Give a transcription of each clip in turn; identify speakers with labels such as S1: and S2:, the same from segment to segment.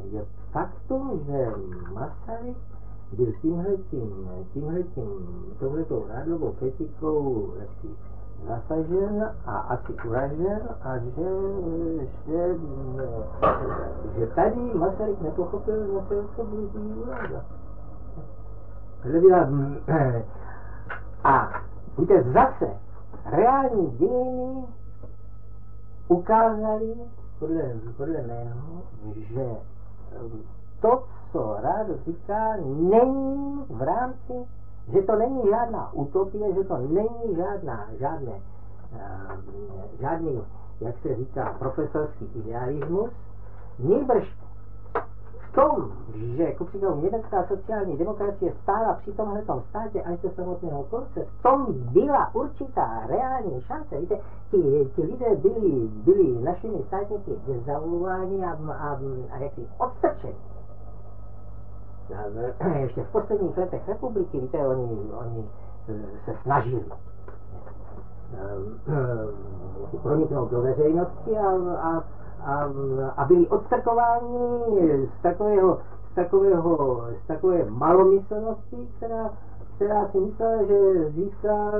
S1: je faktum, že Masaryk byl touhletou Rádlovou kritikou jaksi zasažen a asi uražen a že tady Masaryk nepochopil zase, co byl tím uráža. A víte, zase reální dějiny ukázali podle mého, že to, co Rádo říká, není v rámci, že to není žádná utopie, že to není žádný, jak se říká, profesorský idealismus, nýbrž v tom, že kupříkladu německá sociální demokracie stála při tomhletom státě až do samotného konce, v tom byla určitá reální šance. Víte, ti lidé byli našimi státníky dezavuováni a jaksi odstrčeni. Ještě v posledních letech republiky, víte, oni se snažili proniknout do veřejnosti a byli odstrkováni z takové malomyslnosti, která si myslela, že získá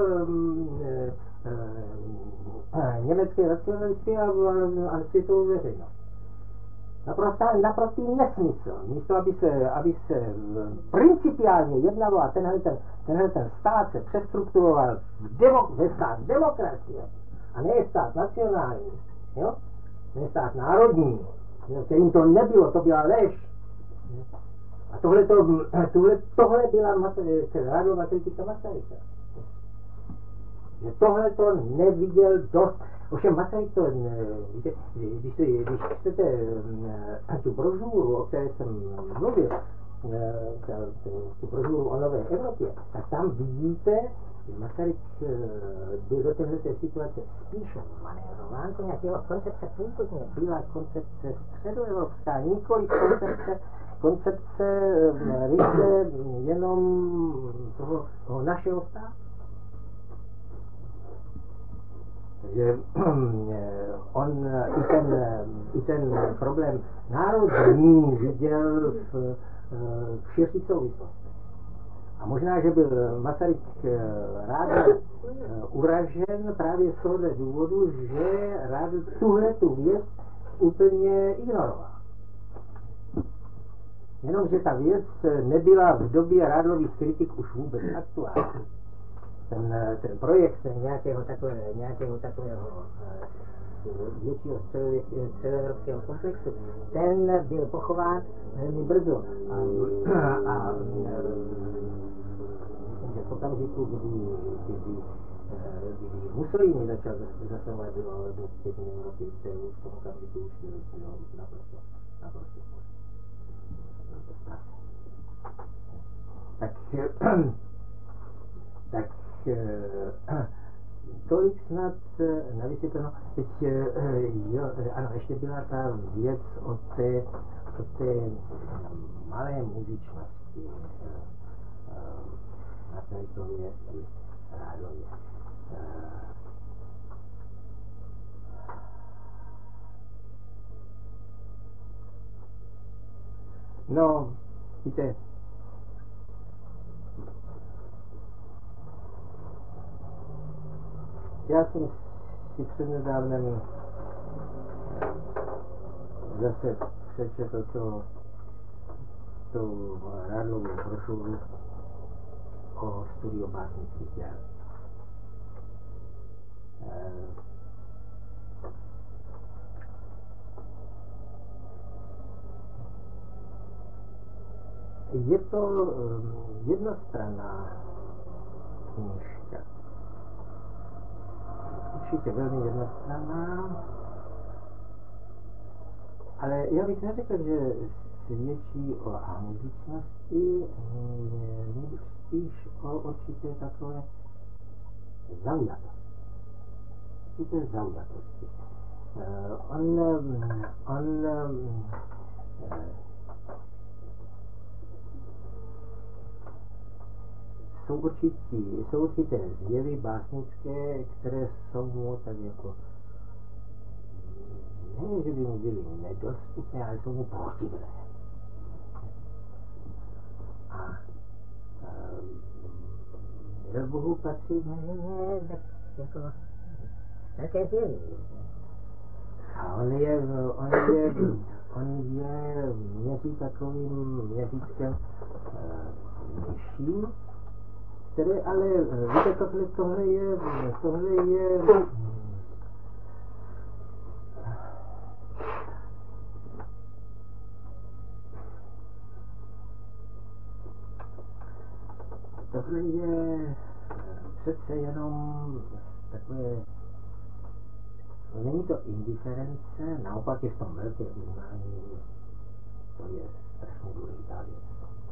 S1: německé nacionalisty a světovou veřejnost. Naprostý nesmysl. Místo, aby se principiálně jednalo a tenhle stát se přestrukturoval ve stát demokracie a ne stát nacionální, jo? Ne stát národní, kterým to nebylo, to byla lež. A tohle byla Rádlova kritika Masaryka. Že tohle to neviděl dost. Ovšem Masaryk to, víte, když chcete tu brožuru, o které jsem mluvil, tu brožuru o nové Evropě, tak tam vidíte, že Masaryk byl do této situace spíše manévrován, poněvadž jeho koncepce původně byla koncepce středoevropská, nikoli koncepce ryze jenom toho našeho státu. Takže on i ten problém národní viděl v širších souvislostech. A možná, že byl Masaryk rád uražen právě z tohoto důvodu, že rád tuhletu věc úplně ignoroval. Jenomže ta věc nebyla v době Rádlových kritik už vůbec aktuální. Ten projekt nějakého takového většího středoevropského komplexu, ten byl pochován velmi brzo. A myslím, že v okamžiku, kdy Mussolini začal zasahovat do střední Evropy, v tom okamžiku už bylo naprosto tak tolik snad navysvětleno. Teď, ano, ještě byla ta věc o té malé muzičnosti na Masarykově i Rádlově. No, víte, já jsem si přednedávnem zase přečetl tu Rádlovou brožuru o studiu básnických děl. Je to jednostranná knížka. Určitě velmi jednostranná, ale já bych neřekl, že svědčí o amuzičnosti, nebo spíš o určité takové zaujatosti. Určité zaujatosti. Jsou určité zjevy básnické, které jsou mu tak jako, ne, že by mu byly nedostupné, ale jsou mu protivé. A do Bohu patří jako také zjevný. A on je měří takovým měřítkem nižším, které ale, víte, tohle je tohle je přece jenom takové, není to indiference, naopak je v tom velké uznání, to je strašně důležitá věc.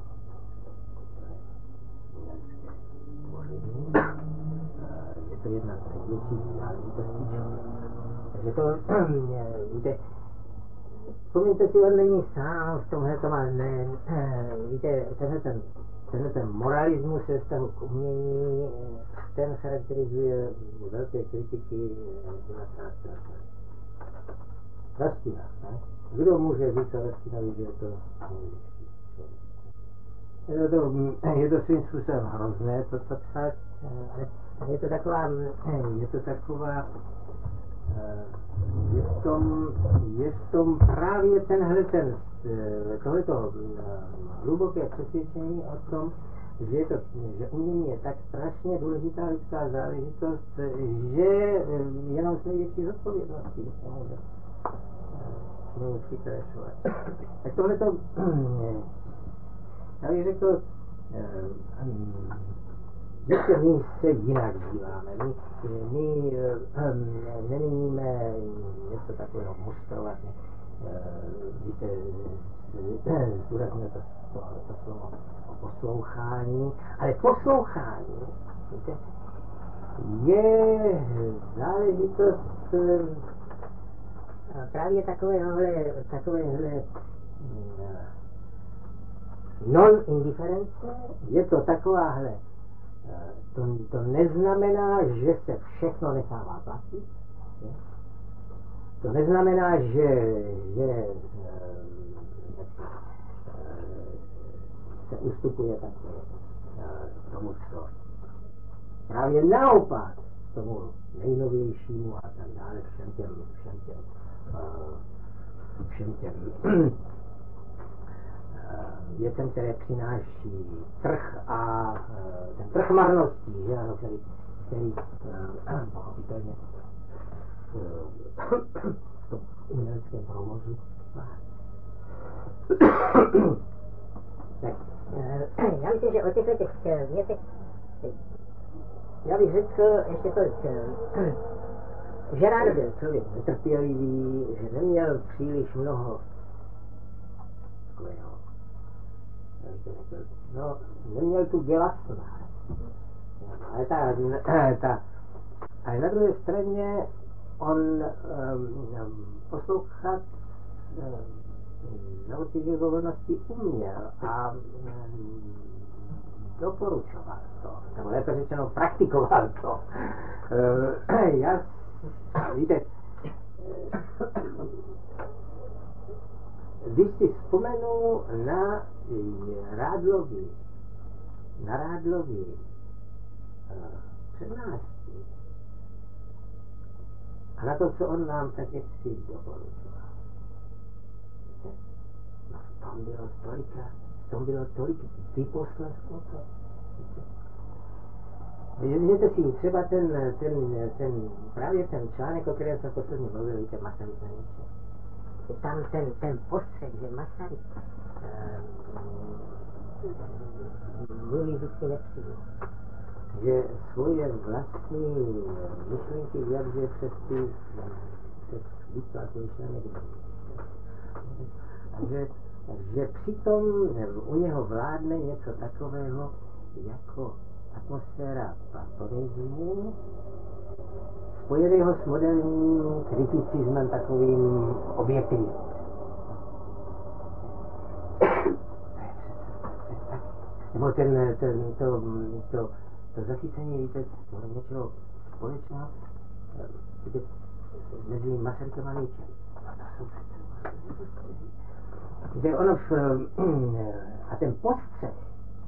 S1: Je to jedna z největších záležitostí člověka. Takže to, víte, vzpomněte si, on není sám v tomhle, to má, ne, víte, tenhle ten moralismus ve vztahu k umění, ten charakterizuje velké kritiky 19. Rastina, ne? Kdo může říct o Rastinovi, že je to anglický člověk? Je to svým způsobem hrozné to psát, ale je to taková, je v tom právě tohleto hluboké přesvědčení o tom, že umění je tak strašně důležitá lidská záležitost, že jenom s největší zodpovědností se může přikréšovat. Tak tohleto, já bych řekl, víte, my se jinak díváme, my nemíníme něco takového mustrovat, víte, zdůrazňuje to slovo o poslouchání, ale poslouchání, víte, je záležitost právě takovéhle non-indiference, je to takováhle, to neznamená, že se všechno nechává platit, to neznamená, že se ustupuje také tomu, co právě naopak tomu nejnovějšímu a tak dále, všem těm věcem, které přináší trh a ten trh marností, že ano, který pochopitelně v tom uměleckém provozu. Tak, já myslím, že o těchto věcech, já bych řekl ještě to, že rád byl člověk netrpělivý, že neměl příliš mnoho takového, no, neměl tu gelasnost. Ale na druhé straně on poslouchat na určitě volnosti uměl a doporučoval to, nebo lépe řečeno praktikoval to. Víte, když si vzpomenu na Rádlovy přednášky a na to, co on nám tak jaksi doporučoval. No v tom bylo tolik vyposlechnuto. Vezměte si třeba právě ten článek, o kterém jsem posledně mluvil, víte, Masaryk na Němče. Tam ten postřeh, že Masaryk mluví vždycky nepřímo. Že svoje vlastní myšlenky vyjadřuje přes výklad myšlenek. Že přitom u něho vládne něco takového jako atmosféra platonismu, spojeného s moderním kriticismem takovým objektivismem. Nebo to zachycení, víte, toho něčeho společného, mezi Masarykem a Nietzschem. Víte, ono a ten postřeh,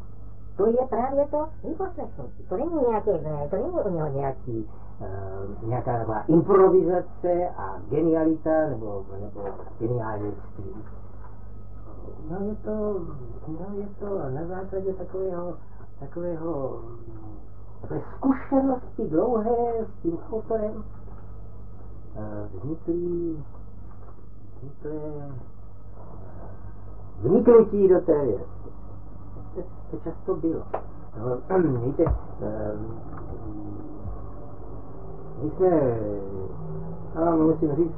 S2: to je právě to vyposlechnutí. To není u něho nějaká taková improvizace a genialita nebo geniálnictví. No je to na základě takové zkušenosti dlouhé s tím autorem vniknutí do té věci. To často bylo. Víte, my jsme, musím říct,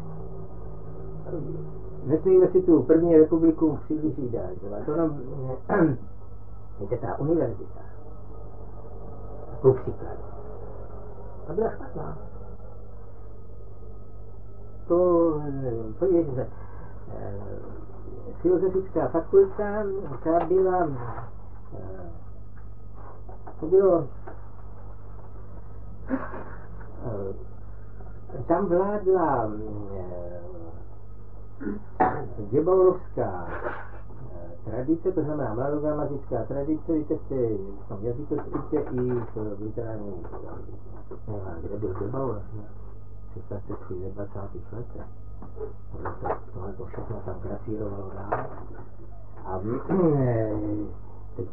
S2: nesmíme si tu první republiku příliš dát. Víte, ta univerzita, takovou příklad, to byla špatná. Podívejte se, filozofická fakulta, ta byla, tam vládla Gebauerovská tradice, to znamená mladogrammatická tradice, víte, v tom jazykospise i v literární, kde byl Gebauer, představte si ve 20. letech. Tohle to všechno tam grafírovalo dál. A teď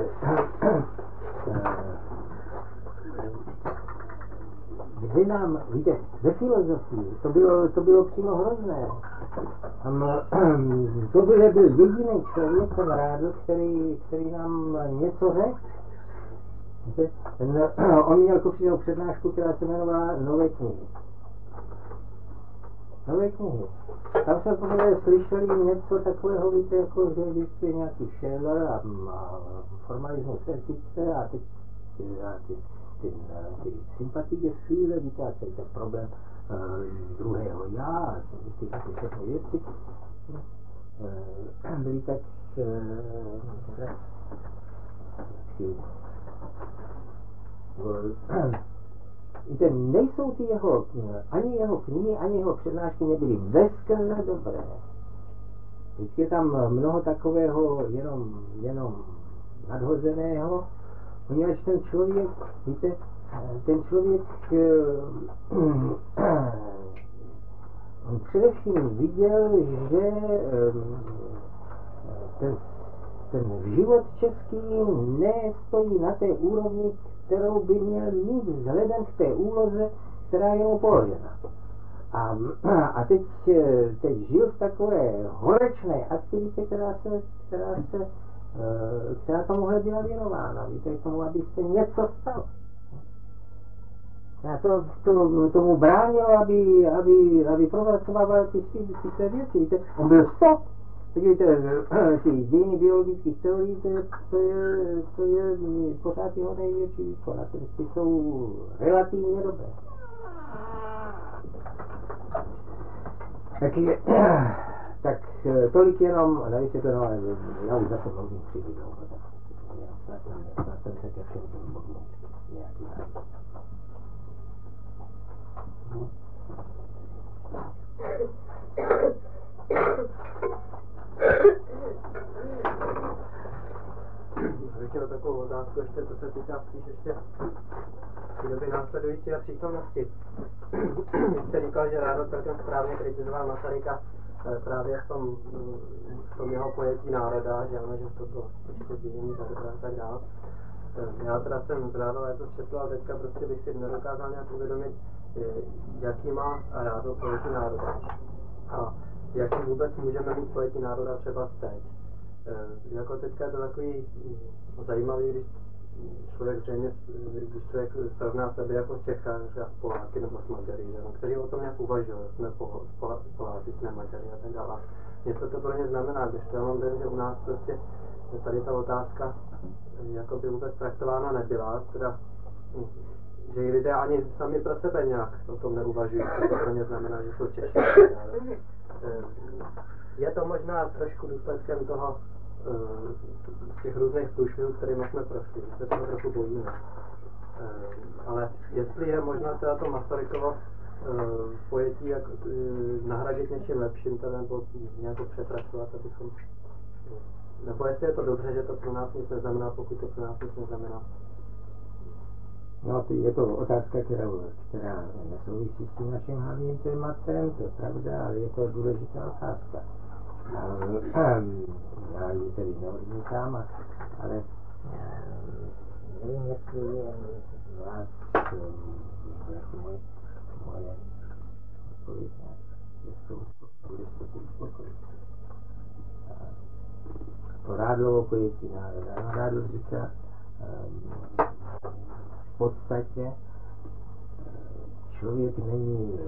S2: kde nám, víte, ve filozofii, to bylo přímo hrozné. To byl jediný člověk, ten Rádl, který nám něco řekl. On měl kopřínou přednášku, která se jmenovala Nové knihy. Tam jsme poprvé slyšeli něco takového, víte, jako že existuje nějaký Scheler a formalismus etice a teď ty Sympathiegefühle, víte, a ten problém druhého já a ty všechny věci byly tak víte, nejsou ty ani jeho knihy, ani jeho přednášky nebyly veskrze dobré. Vždycky je tam mnoho takového jenom nadhozeného, poněvadž ten člověk, víte, on především viděl, že ten život český nestojí na té úrovni, kterou by měl mít vzhledem k té úloze, která je mu položena. A teď žil v takové horečné aktivitě, která tomuhle byla věnována. Víte, k tomu, aby se něco stalo. A tomu bránilo, aby provracovával ty své věci. Víte, on byl stop. Podívejte, ty dějiny biologických teorií, to je pořád jeho největší výkon. A ty jsou relativně dobré. Tak tolik jenom na vysvětlenování, já už zase mluvím příliš dlouho. Snad jsem se ke všem těm bodům nějaký nájde.
S3: Bych měl takovou otázku ještě, co se týká spíš ještě doby následující a přítomnosti. Vy jste říkal, že Rádl celkem správně kritizoval Masaryka právě v tom jeho pojetí národa, že ano, že to bylo určitě dějení a tak dále. Já teda jsem z Rádla to četl, ale teďka prostě bych si nedokázal nějak uvědomit, jaký má Rádl pojetí národa. A jaký vůbec můžeme mít pojetí národa třeba teď. Jako teďka je to takový zajímavý, když člověk srovná sebe jako Čecha, s Poláky nebo s Maďary, kteří o tom nějak uvažují, jsme Poláci, jsme Maďary a tak dále. Něco to pro ně znamená, když to já mám dojem, že u nás prostě tady ta otázka jako by vůbec traktována nebyla, teda, že i lidé ani sami pro sebe nějak o tom neuvažují, co to pro ně znamená, že jsou Češi. Je to možná trošku důsledkem toho, těch různých průšvihů, kterými jsme prošli, se toho trochu bojíme. Ale jestli je možná teda to Masarykovo pojetí jak nahradit něčím lepším, teda, nebo nějak přepracovat, abychom Nebo jestli je to dobře, že to pro nás nic neznamená, pokud to pro nás nic neznamená.
S1: No, je to otázka, která nesouvisí s tím naším hlavním tématem, to je pravda, ale je to důležitá otázka. Já ji tedy neodmítám, ale nevím, jestli je z vás jako moje odpověď, jestli spokojit. To Rádlovo pojetí národa. Rádl říká, v podstatě člověk není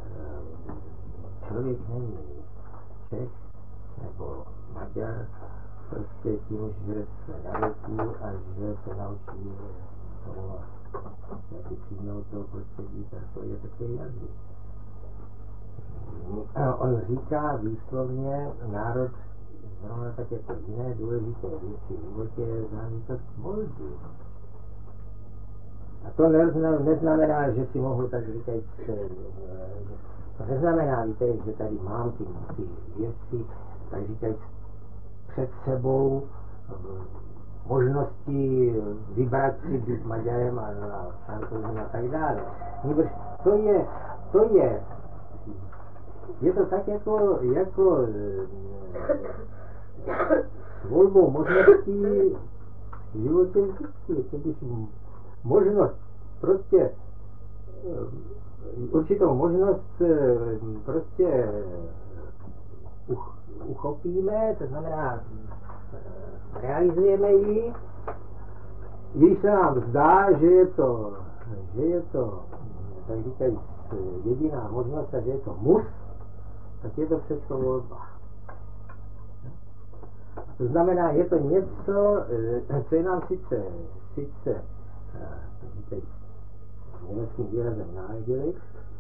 S1: Čech nebo Maďar, prostě tím, že se narodí a že se naučí tomu taky přijmout toho prostředí, tak to je takový jazyk. On říká výslovně, národ zrovna tak jako jiné důležité věci v životě je záležitost volby. A to neznamená, že si mohu tak říkat, to neznamená, víte, že tady mám ty věci, tak říkají před sebou možnosti vybrat si být Maďarem a Francouzem a tak dále. Nebož je to tak jako s volbou možností v životě vždycky, když možnost prostě určitou možnost prostě uchopíme, to znamená realizujeme ji, když se nám zdá, že je to tak říkají jediná možnost a že je to mus, tak je to všechno volba. To znamená, je to něco, co je nám sice německým výrazem náleželi,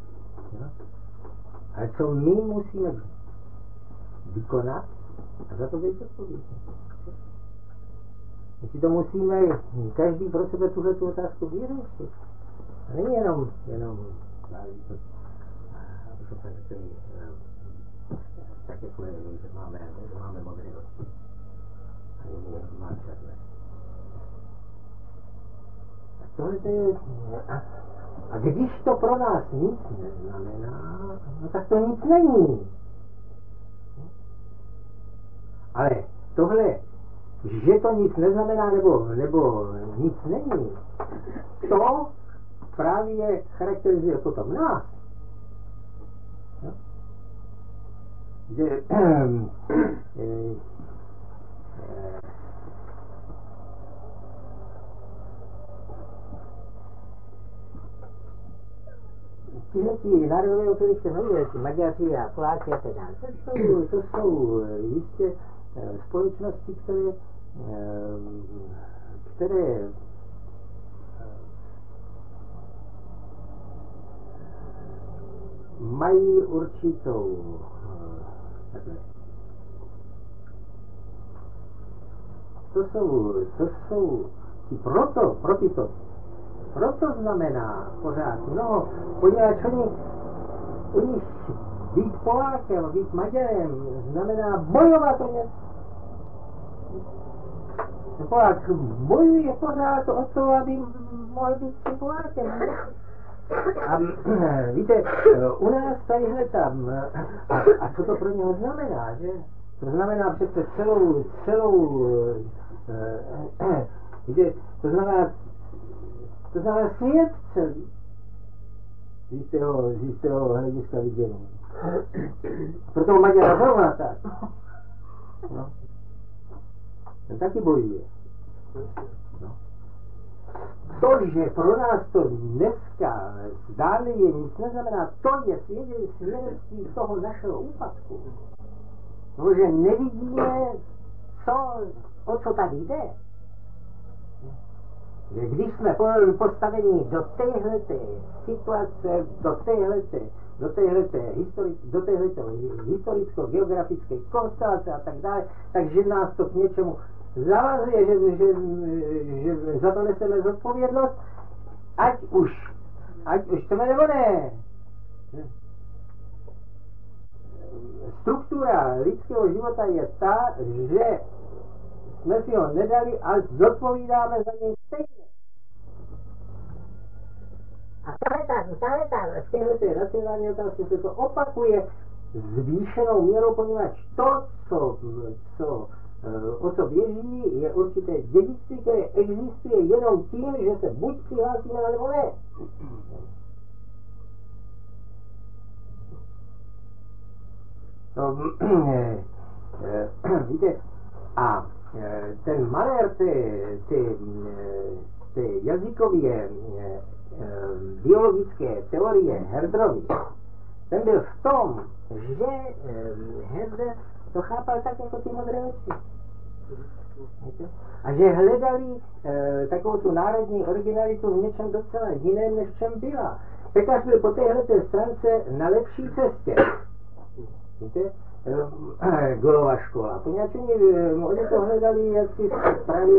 S1: ale co my musíme vykonat a za to být odpovědní. My si to musíme každý pro sebe tuhletu otázku vyřešit. A není jenom záležitost, abychom tak řekli, tak jako je, že máme modré oči. A jiný má černé. Tak tohle to je... A když to pro nás nic neznamená, no tak to nic není. Ale tohle, že to nic neznamená, nebo nic není, to právě charakterizuje potom nás. Že tyhle národové, o kterých se mluví, ty Maďaři a Poláci a tak dále, to jsou jistě společnosti, které mají určitou to jsou proto znamená pořád mnoho, poněvadž u nich být Polákem, být Maďarem znamená bojovat o něco. Polák bojuje pořád o to, aby mohl být si Polákem. A víte, u nás tadyhle tam, a co to pro něho znamená, že? To znamená přece celou víte, to znamená svět celý, z jistého hlediska vidění. Proto Maďara zrovna tak. No. Ten taky bojuje. No. To, že pro nás to dneska zdánlivě nic neznamená, to je svědectví toho našeho úpadku. No, že nevidíme, o co tady jde. Že když jsme postaveni do téhleté situace, do téhleté historicko-geografické konstelace a tak dále, takže nás to k něčemu zavazuje, že za to neseme zodpovědnost, ať už chceme nebo ne. struktura lidského života je ta, že jsme si ho nedali a zodpovídáme za něj stejně. A stále tak, v této racionální otázce se to opakuje zvýšenou měrou, poněvadž to, o co běží, je určité dědictví, které existuje jenom tím, že se buď přihlásíme, nebo ne. To, víte, a ten malér té jazykové biologické teorie Herderovi, ten byl v tom, že Herder to chápal tak jako ty modré oči. A že hledali takovou tu národní originalitu v něčem docela jiném, než v čem byla. Pekař byl po téhleté stránce na lepší cestě. Víte? Golová škola. Poněvadž oni to hledali jaksi právě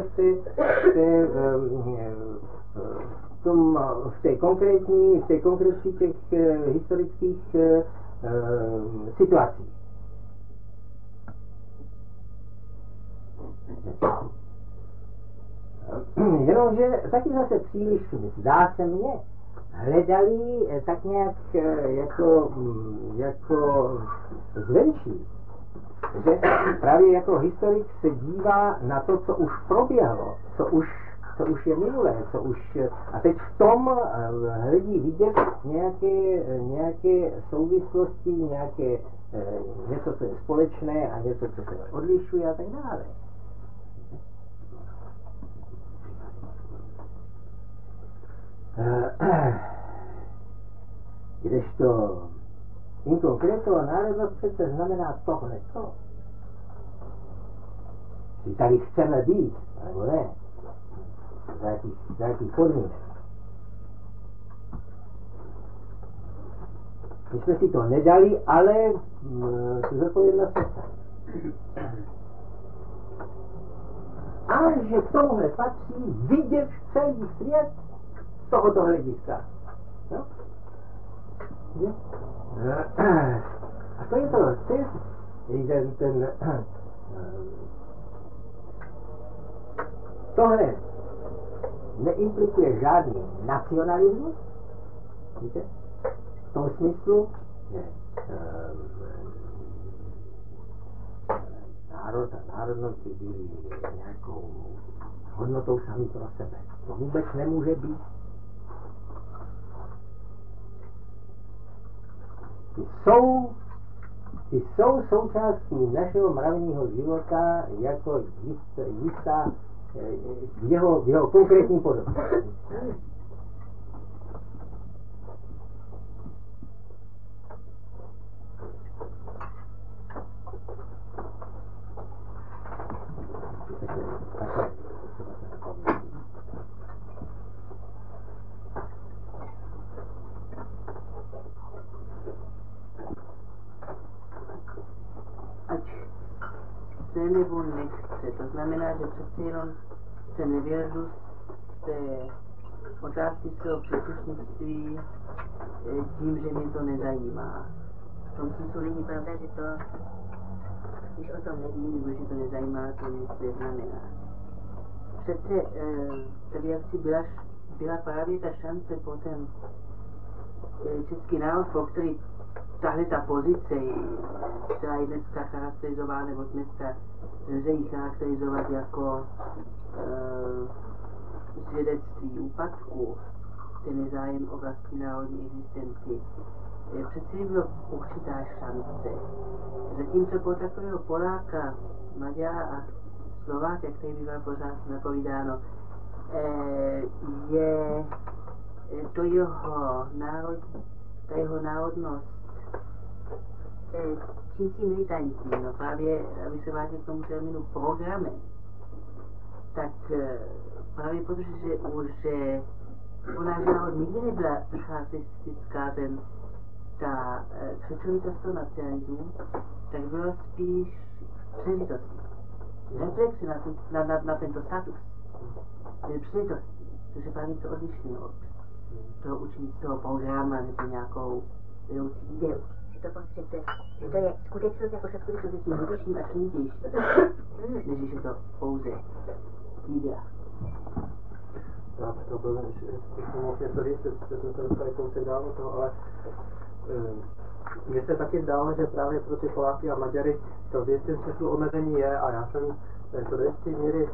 S1: v té konkrétní těch historických situací. Jenomže taky zase příliš, zdá se mně, hledali tak nějak jako zvenčí. Že právě jako historik se dívá na to, co už proběhlo, co už je minulé, a teď v tom hledí vidět nějaké souvislosti, něco, co je společné a něco, co se odlišuje a tak dále. Kdežto in concreto národnost přece znamená tohleto. Že tady chceme být, nebo ne, za jakých podmínek. My jsme si to nedali, ale tu zodpovědnost nese. A že k tomuhle patří vidět celý svět z tohoto hlediska. No? A to je tohle neimplikuje žádný nacionalismus, víte? V tom smyslu, že národ a národnost by byly nějakou hodnotou sami pro sebe. To vůbec nemůže být. Ty jsou součástí našeho mravního života jako jistá v jeho konkrétní podobě.
S4: Chce nebo nechce, to znamená, že přeci jenom se nevěřu z té otázky svého příslušnictví tím, že mě to nezajímá. V tom smyslu není pravda, že to, když o tom nevím, nebo že to nezajímá, to nic neznamená. Přece tady jaksi byla právě ta šance po ten český národ, po který tahle ta pozice, která je dneska charakterizována, nebo dneska lze ji charakterizovat jako svědectví úpadku, ten nezájem o vlastní národní existenci. Přeci byla určitá šance. Zatímco po takového Poláka, Maďara a Slováka, jak tady bývá pořád napovídáno, je to ta jeho národnost čím militantní, no právě, aby se vrátil k tomu termínu programem, tak právě protože u náš národ nikdy nebyla charakteristická ta křečovitost toho nacionalismu, tak byla spíš přežitostí. Reflexy na tento status byly přežitostí, což je právě to odlišné od toho učení z toho programa nebo nějakou vedoucí ideu.
S5: to pocit, že to je skutečnost jako se skutečnost
S4: tím hlubším a snítější, než je to pouze idea.
S3: Já to byl, že mohl něco říct, že jsme se dostali kousek dál toho, ale mně se taky zdálo, že právě pro ty Poláky a Maďary to v jistém smyslu omezení je a já jsem to do jisté míry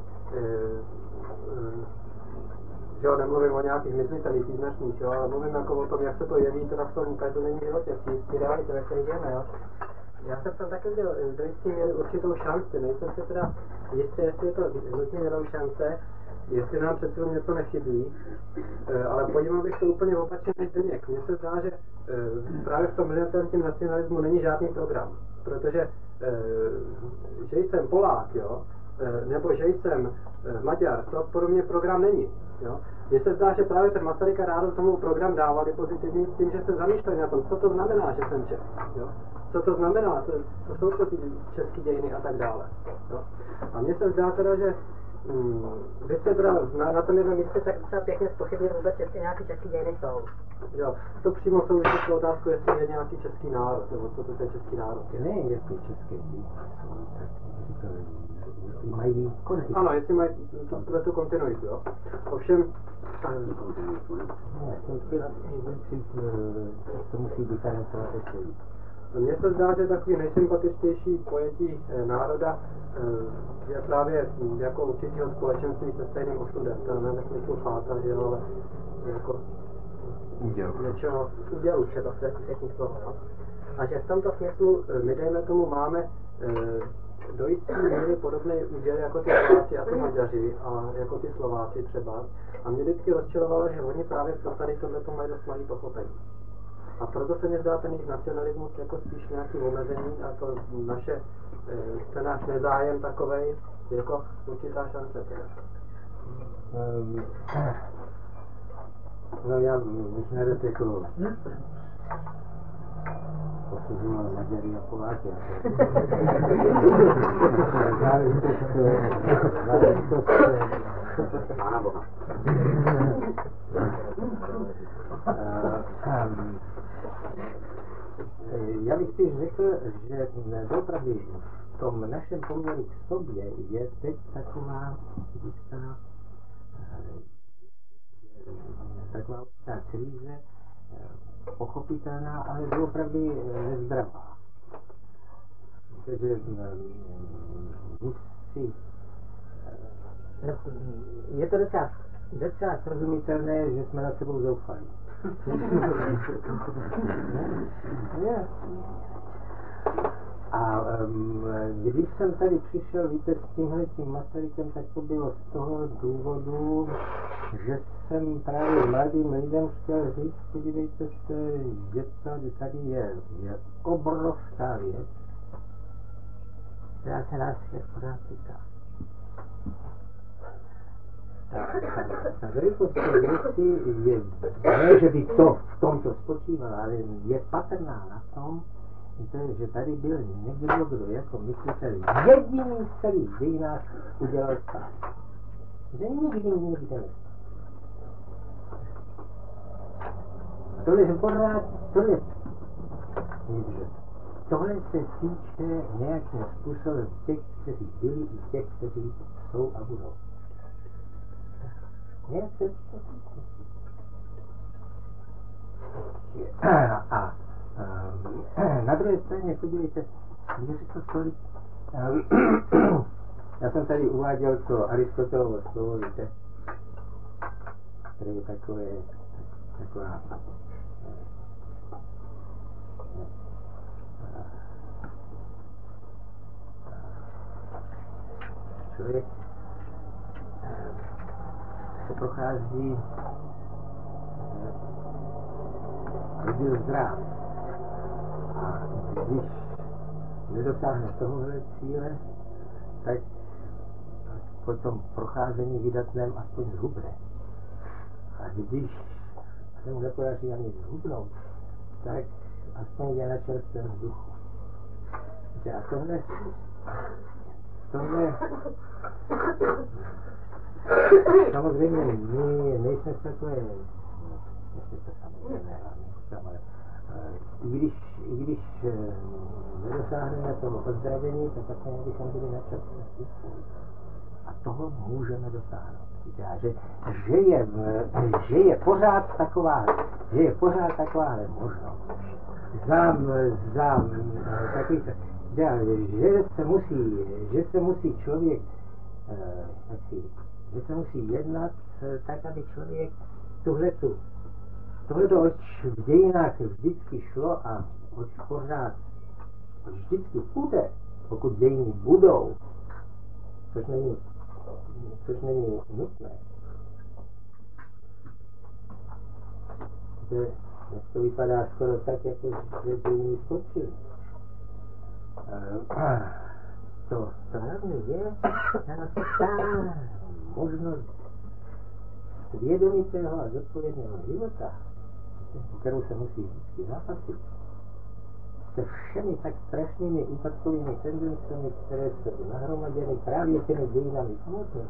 S3: že jo, nemluvím o nějakých myslitelných význačných, jo, ale mluvím jako o tom, jak se to jeví teda v tom každodenním životě, v té realitě, ve které žijeme, jo. Já jsem tam taky byl do jistý měl určitou šanci, nejsem si teda jistý, jestli je to nutně jenom šance, jestli nám přece něco nechybí, ale podíval bych to úplně opačně než Zdeněk. Mně se zdá, že právě v tom militantním nacionalismu není žádný program, protože že jsem Polák, jo, nebo že jsem Maďar, to pro mě program není. Jo. Mně se zdá, že právě ten Masaryk a Rádo tomu program dávali pozitivní tím, že se zamýšleli na tom, co to znamená, že jsem Čech. Jo. Co to znamená, to jsou to ty české dějiny a tak dále. Jo. A mně se zdá teda, že vy jste teda na tom jednom místě tak docela pěkně zpochybnil vůbec, jestli nějaký český dějiny jsou. Jo, to přímo souvisí s otázkou, jestli je nějaký český národ, nebo co to je český národ.
S2: Ne, jestli české dějiny jsou, tak říkali, jestli mají kontinuitu.
S3: Ano, jestli mají tu kontinuitu, jo. Ovšem,
S2: to musí diferencovat ještě víc.
S3: Mně se zdá, že takový nejsympatičtější pojetí národa je právě jako určitého společenství se stejným osudem. To ne ve smyslu fáta, že jo, ale jako něčeho udělu třeba v těch slovách. A že v tomto smyslu my dejme tomu máme do jisté míry podobný úděl jako ty Poláci a ty Maďaři a jako ty Slováci třeba. A mě vždycky rozčilovalo, že oni právě v tady tohleto mají dost malý pochopení. A proto se mi zdá ten jejich nacionalismus jako spíš nějaký omezení a to naše, ten náš nezájem takovej jako určitá šance.
S2: No já bych nerad jako posuzoval Maďary a Poláky.
S1: Pána Boha.
S2: Já bych spíš řekl, že opravdu v tom našem poměru k sobě je teď taková určitá krize pochopitelná, ale opravdu nezdravá. Takže je to docela srozumitelné, že jsme nad sebou zoufali. A když jsem tady přišel, víte, s tímhletím Masarykem, tak to bylo z toho důvodu, že jsem právě mladým lidem chtěl říct, podívejte se, že tady je obrovská věc, která se nás všech pořád týká. Ta velikost té věci je, ne, že by to v tomto spočívala, ale je patrná na tom, že tady byl někdo, kdo jako myslitel jediný v celých dějinách udělal stát. Že nikdy nestal. Tohle je pořád, tohle se týče nějakým způsobem těch, kteří byli i těch, kteří jsou a budou. A na druhé straně, podívejte, mě řekl tolik. Já jsem tady uváděl to Aristotelovo slovo, víte, které je taková člověk se prochází, aby byl zdrav. A když nedosáhne tohohle cíle, tak po tom procházení vydatném aspoň zhubne. A když se mu nepodaří ani zhubnout, tak aspoň je na čerstvém vzduchu. A tohle samozřejmě my nejsme takové, ještě to samozřejmě,
S1: I když nedosáhneme toho ozdravení, tak také bychom byli na čas. A toho můžeme dosáhnout. Že je pořád takováhle možnost. Že se musí člověk, že se musí jednat tak, aby člověk tohleto oč v dějinách vždycky šlo a oč pořád vždycky bude, pokud dějiny budou, což není nutné. Dnes to vypadá skoro tak, jako že dějiny skočily. To hlavně je ta možnost svědomitého a zodpovědného života, o kterou se musí vždycky zápasit, se všemi tak strašnými úpadkovými tendencemi, které jsou nahromaděny právě těmi dějinami samotnými.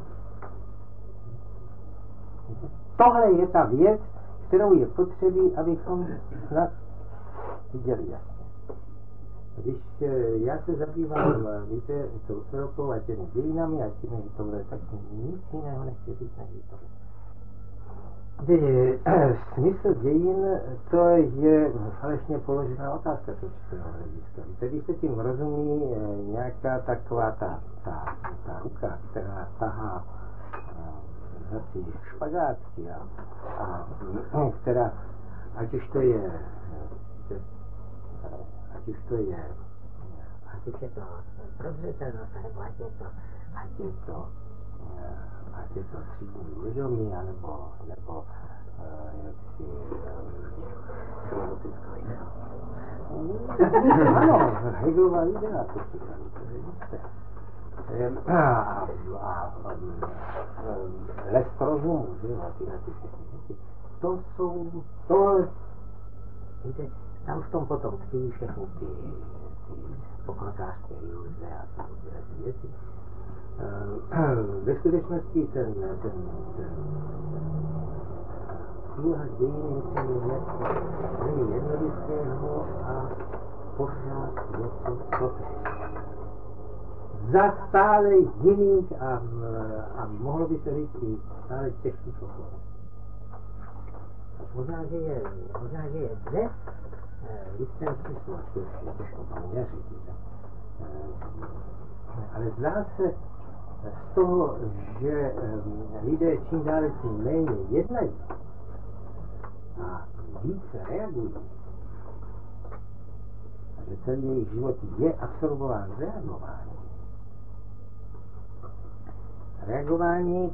S1: Tohle je ta věc, kterou je potřebí, abychom snad viděli jasně. Když já se zabývám, víte, tou Evropou a těmi dějinami a těmi tohle, tak nic jiného nechci říct než tohle. Smysl dějin, to je falešně položená otázka z určitého hlediska. Víte, když se tím rozumí nějaká taková ta ruka, která tahá za ty špagátky a která, ať už je to prozřetelnost, nebo ať je to třídní vědomí, nebo jaksi filozofická idea. Ano, Hegelová idea, to říkáte. Les rozumu, že jo, tyhle ty všechny věci. Víte, tam v tom potom tkví všechny ty pokrokářské iluze a tyhle ty věci. Ve skutečnosti ten úloha dějiny musí něco velmi jednoduchého a pořád je to totéž. Za stále jiných a mohlo by se říct i stále těžkých okolností. Možná, že je dnes v jistém smyslu, ačkoliv je těžko to měřit, ale zdá se z toho, že lidé čím dále tím méně jednají a více reagují, a že celý jejich život je absorbován reagování. Reagování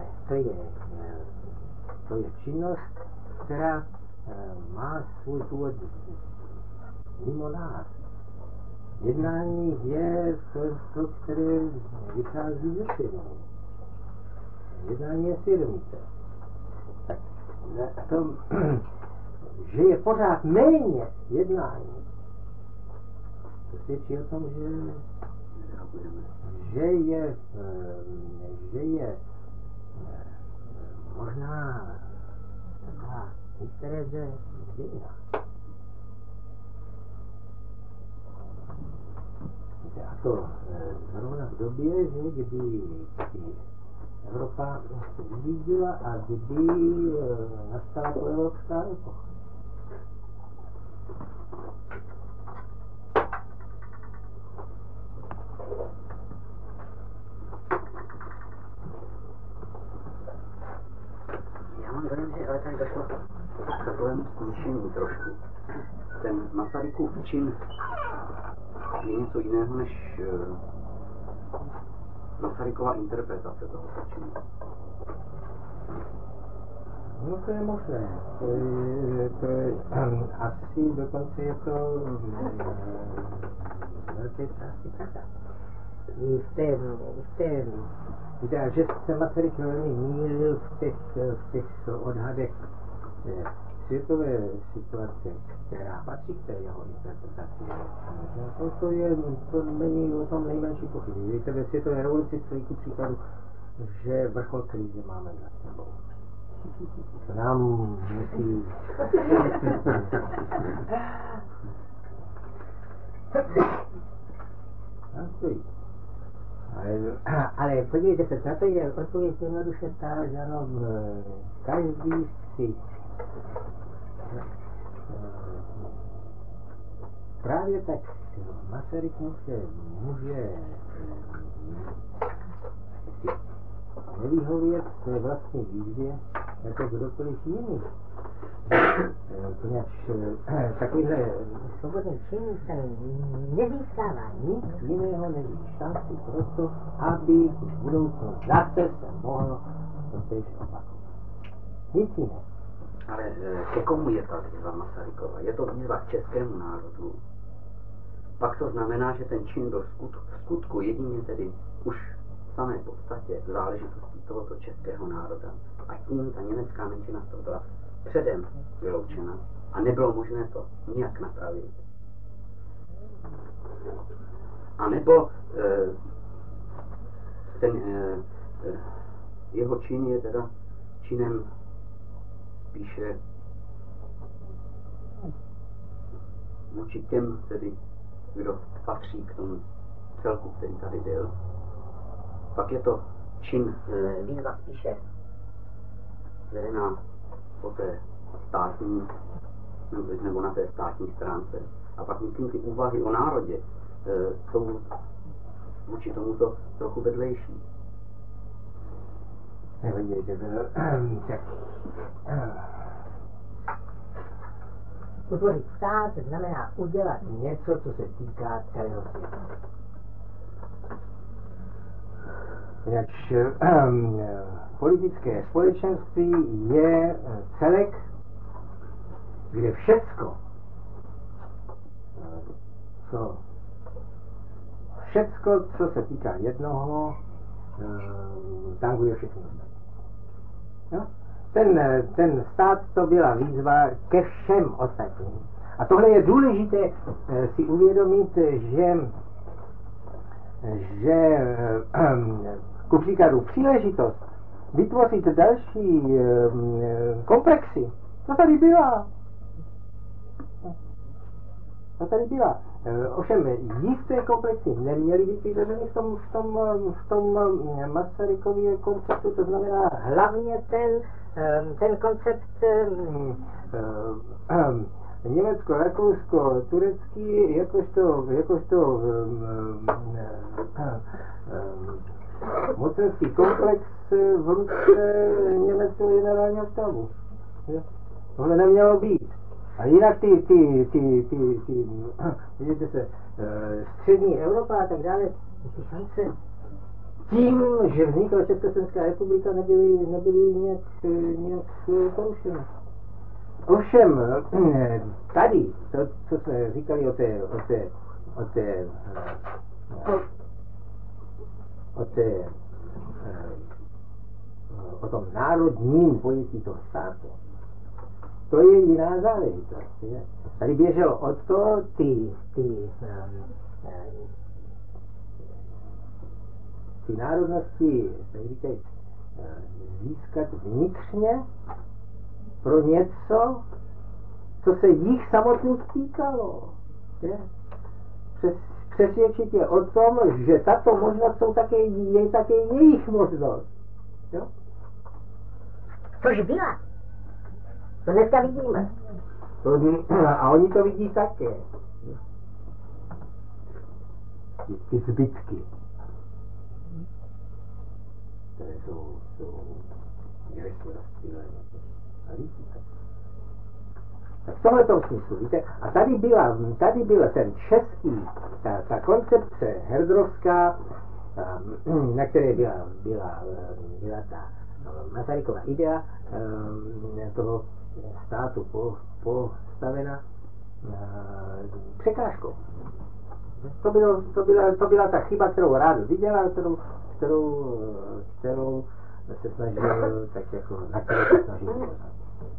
S1: to je činnost, která má svůj původ mimo nás. Jednání je to, které vychází ze svědomí. Jednání je svědomité. Tak to, že je pořád méně jednání, to svědčí o tom, že je možná taková hysteréze dějina. A to zrovna v době, že kdy Evropa se vyvíjela a kdy nastala to evropská epocha.
S2: Já mám dojem, že ale tady došlo k takovému skončení trošku. Ten Masarykův čin je něco jiného než Masarykova interpretace toho činu.
S1: No to je možné. To je asi dokonce je to velké části pravda. Víte, že se Masaryk velmi mýlil v těch odhadech světové situace, která patří k té jeho interpretaci. To není o tom nejmenší pochyby. Víte, ve světové revoluci stojí ku příkladu, že vrchol krize máme za sebou. To nám musí... No, stojí. Ale podívejte se, na to je odpověď jednoduše ta, že ano, každý si právě tak Masaryk může nevyhovět své vlastní výzvě jako kdokoliv jiný. Poněvadž takovýhle svobodný čin se nezískává nic jiného než šanci pro to, aby v budoucnu zase se mohlo to též opakovat. Nic jiného.
S2: Ale ke komu je ta výzva Masarykova? Je to výzva k českému národu. Pak to znamená, že ten čin byl v skutku jedině tedy už v samé podstatě záležitostí tohoto českého národa. A tím ta německá menšina z toho byla předem vyloučena a nebylo možné to nijak napravit. A nebo jeho čin je teda činem spíše vůči těm, tedy, kdo patří k tomu celku, který tady byl. Pak je to čin výzva spíše vedená po té státní, nebo na té státní stránce. A pak myslím, ty úvahy o národě jsou vůči tomuto trochu vedlejší.
S1: Utvořit stát znamená udělat něco, co se týká celého světa. Poněvadž politické společenství je celek, kde všecko, co se týká jednoho, tanguje všechno ostatní. No? Ten stát to byla výzva ke všem ostatním. A tohle je důležité si uvědomit, že ku příkladu příležitost vytvořit další komplexy, to tady byla. Ovšem jisté komplexy neměly být vytvořeny v tom Masarykově konceptu, to znamená hlavně ten koncept německo-rakousko-turecký jakožto mocenský komplex v ruce německého generálního štábu. Tohle nemělo být. A jinak vidíte se, střední Evropa a tak dále, ty šance tím, že vznikla Československá republika, nebyly nějak porušeny. Ovšem, tady, to, co jsme říkali o tom národním pojetí toho státu, to je jiná záležitost. Tady běželo o to ty národnosti, tak říkají, získat vnitřně pro něco, co se jich samotných týkalo. Přesvědčit je o tom, že tato možnost je také jejich možnost. Jo?
S5: Což byla. To dneska vidíme.
S1: A oni to vidí také. Ty zbytky, které jsou rozptýlené. Tak v tomhletom smyslu, víte, a tady byla ten český, ta koncepce herdrovská, na které byla ta Masarykova idea toho státu postavena překážkou. To byla ta chyba, kterou rád viděla, kterou se snažil, tak jako, na kterou se snažil poznat.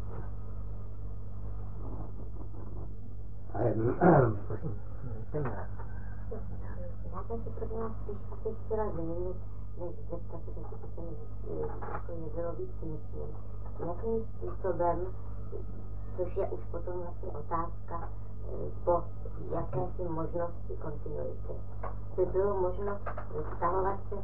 S1: Ale,
S5: Já jsem si pro nás asi chtěla zmínit než zeptat se, jestli se mi jako jevilo víc smysl. Jakým způsobem, což je už potom vlastně otázka po jakési možnosti kontinuity, by bylo možno vztahovat se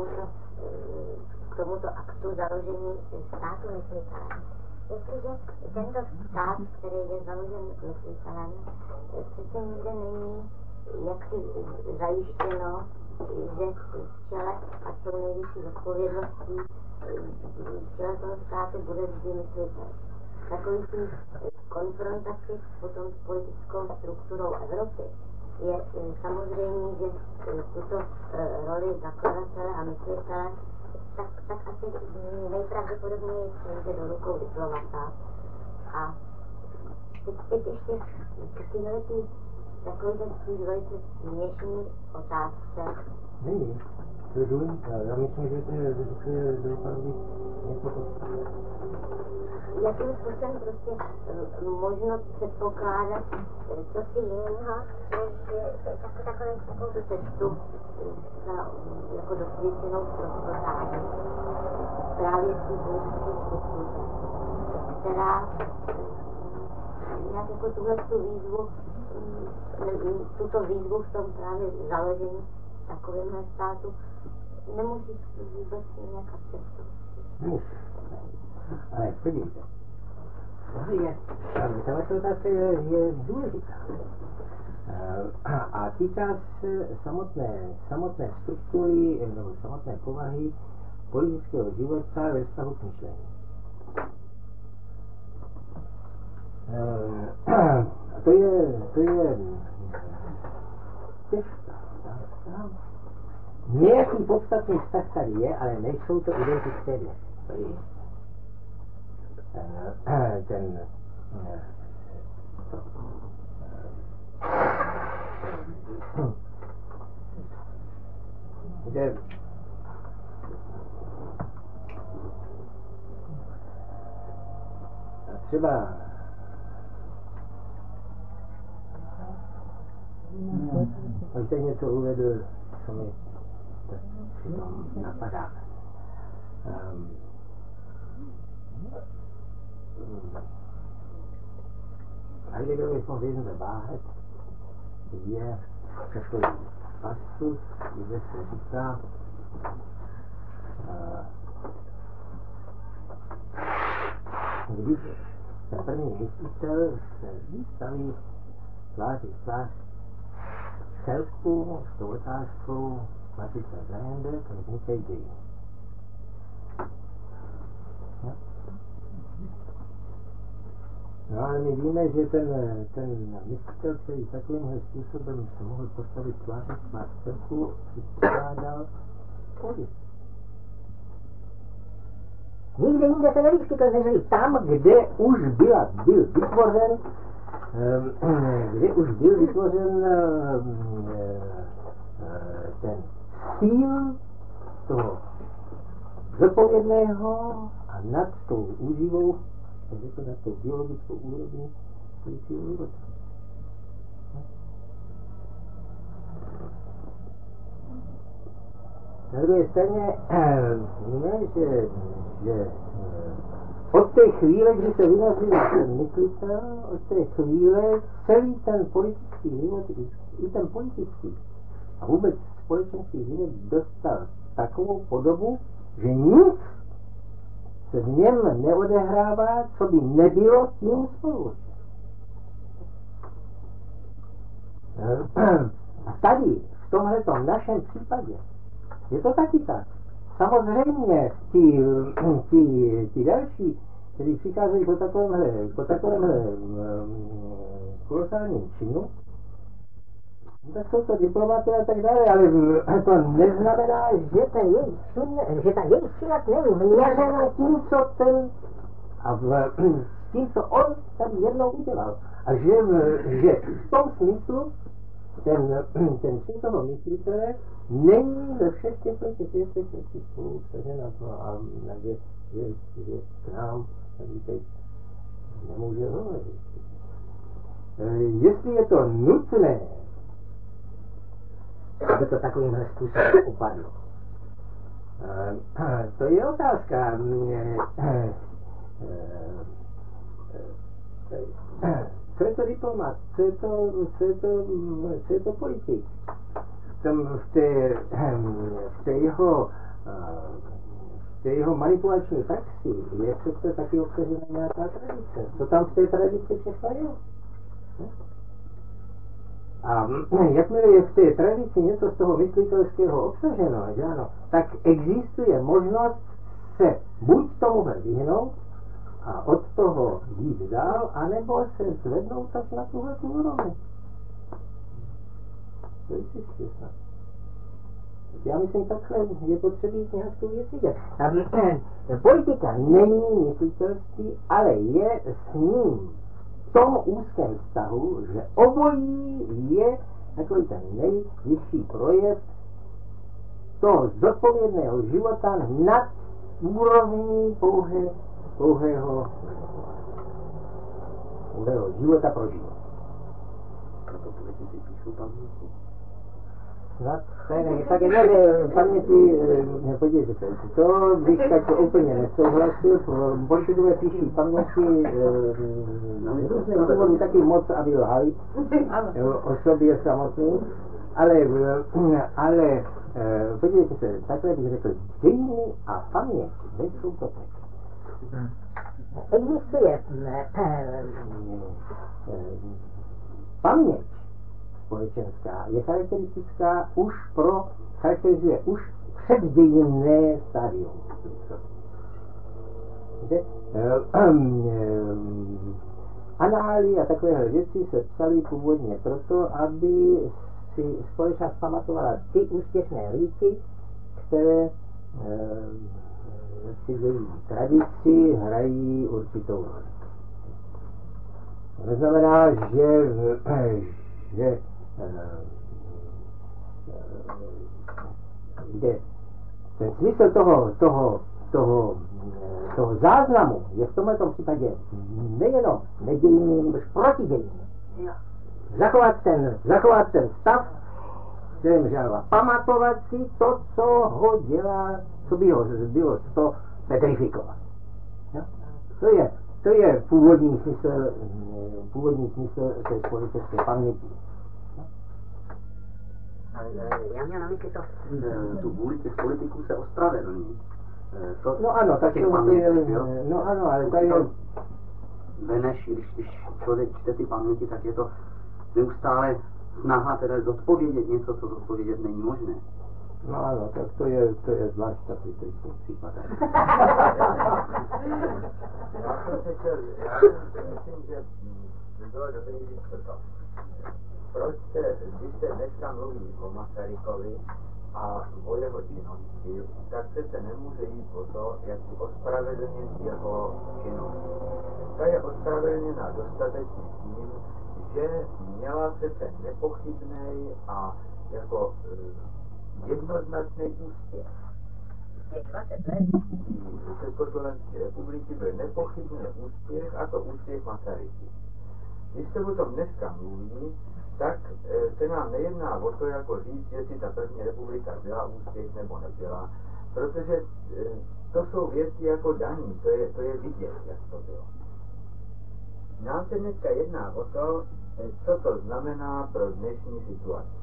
S5: k tomuto aktu založení státu myslitelem. Jestliže tento stát, který je založen myslitelem, přece nikde není jaksi zajištěno, že v čele a s tou nejvyšší zodpovědností v čele toho státu bude vždy myslitel. Takový konfrontaci potom s politickou strukturou Evropy je samozřejmě, že tuto roli zakladatele a myslitele tak asi nejpravděpodobněji přejde do rukou diplomata. A teď ještě k téhletý takový ten velice směšný otázce.
S2: Není. To je důležité. Já myslím, že to je doopravdy něco podstatného.
S5: Jakým způsobem prostě možno předpokládat co si jiného, než takovou cestu jako dosvědčenou prostotání právě v té politické struktuře, která nějak jako tuto výzvu v tom právě založení takovémhle státu nemusí vůbec nějak akceptovat.
S2: Nemusí. Ale podívejte. Tato otázka je důležitá. A týká se samotné struktury nebo samotné povahy politického života ve vztahu k myšlení. A to je těžká otázka. Nějaký podstatný vztah tady je, ale nejsou to identické věci. Třeba on teď něco uvedl, co mi přitom napadá. Heideggerovi von Wesen der Wahrheit je takový passus, kde se říká, když ten první myslitel se staví tváří tvář celku s tou otázkou Martina Zajende, tak vznikají dějiny. No ale my víme, že ten myslitel, který takovýmhle způsobem se mohl postavit tváří tvář celku, předpokládal pověst.
S5: Nikde jinde se nevyskytl, než tam, kde už byl vytvořen ten cíl toho zodpovědného a nad tou úživou, takže nad tou biologickou úrovní lidského života. Na druhé straně víme, že od té chvíle, kdy se vynoří ten myslitel, od té chvíle celý ten politický život, i ten politický a vůbec společenský život dostal takovou podobu, že nic se v něm neodehrává, co by nebylo tím spolučem. A tady, v tomhletom našem případě, je to taky tak. Samozřejmě ti další, kteří přicházejí po takovémhle kolosálním činu, tak jsou to diplomaty a tak dále, ale to neznamená, že ta jejich činnost není měřena tím, co on tady jednou udělal. A že v tom smyslu ten čin toho myslitele není ve všech těch věcech spolu vsažen a že k nám teď nemůže hovořit. Jestli je to nutné, aby to takovýmhle způsobem upadlo,
S1: To je otázka. Co je to diplomat? Co je to politik? V té jeho manipulační praxi je přesto taky obsažena nějaká tradice. Co tam v té tradici všechno je? A jakmile je v té tradici něco z toho myslitelského obsaženo, že ano, tak existuje možnost se buď tomuhle vyhnout a od toho jít dál, anebo se zvednout tak na tuhle úroveň. To je čistě snad. Já myslím, takhle je potřebí nějak tu věc vidět. Politika není myslitelství, ale je s ním v tom úzkém vztahu, že obojí je takový ten nejvyšší projev toho zodpovědného života nad úrovní pouhého života pro život.
S2: Proto politici píšou paměti.
S1: No, tak je paměti, podívejte se, to bych tak úplně nesouhlasil, politikové píší paměti z různých důvodů taky moc, aby lhali o sobě samotný, ale podívejte se, takhle bych řekl, dějiny a paměť nejsou to tak. Existuje paměť společenská, je charakteristická charakterizuje už předdějinné stádium. Anály a takovéhle věci se psaly původně proto, aby si společnost pamatovala ty úspěšné líky, které si v její tradici hrají určitou roli. To neznamená, že ten smysl toho záznamu je v tomto případě nejenom nedějný, ale protidějný. Zachovat ten stav, kterým žádá pamatovat si to, co ho dělá, co by ho bylo to petrifikovat. To je původní smysl té společenské paměti.
S5: Já měl na mysli to.
S2: Tu vůli těch politiků se ospravedlní.
S1: No ano, tak to je, no ano, ale to je...
S2: Než když člověk čte ty paměti, tak je to neustále snaha teda zodpovědět něco, co zodpovědět není možné.
S1: No ano, tak to je zvlášť takový případ.
S6: Já myslím, že by bylo dobrý říct toto. Proč když se dneska mluví o Masarykovi a o jeho činnosti, tak se nemůže jít o to, jak ospravedlnit jeho činnost. Ta je ospravedlněna dostatečně tím, že měla přece nepochybný a jako jednoznačný úspěch. Československé republiky byl nepochybný úspěch, a to úspěch Masaryky. Když se o tom dneska mluví, tak se nám nejedná o to, jako říct, jestli ta první republika byla úspěch nebo nebyla, protože to jsou věci jako daní, to je vidět, jak to bylo. Nám se dneska jedná o to, co to znamená pro dnešní situaci.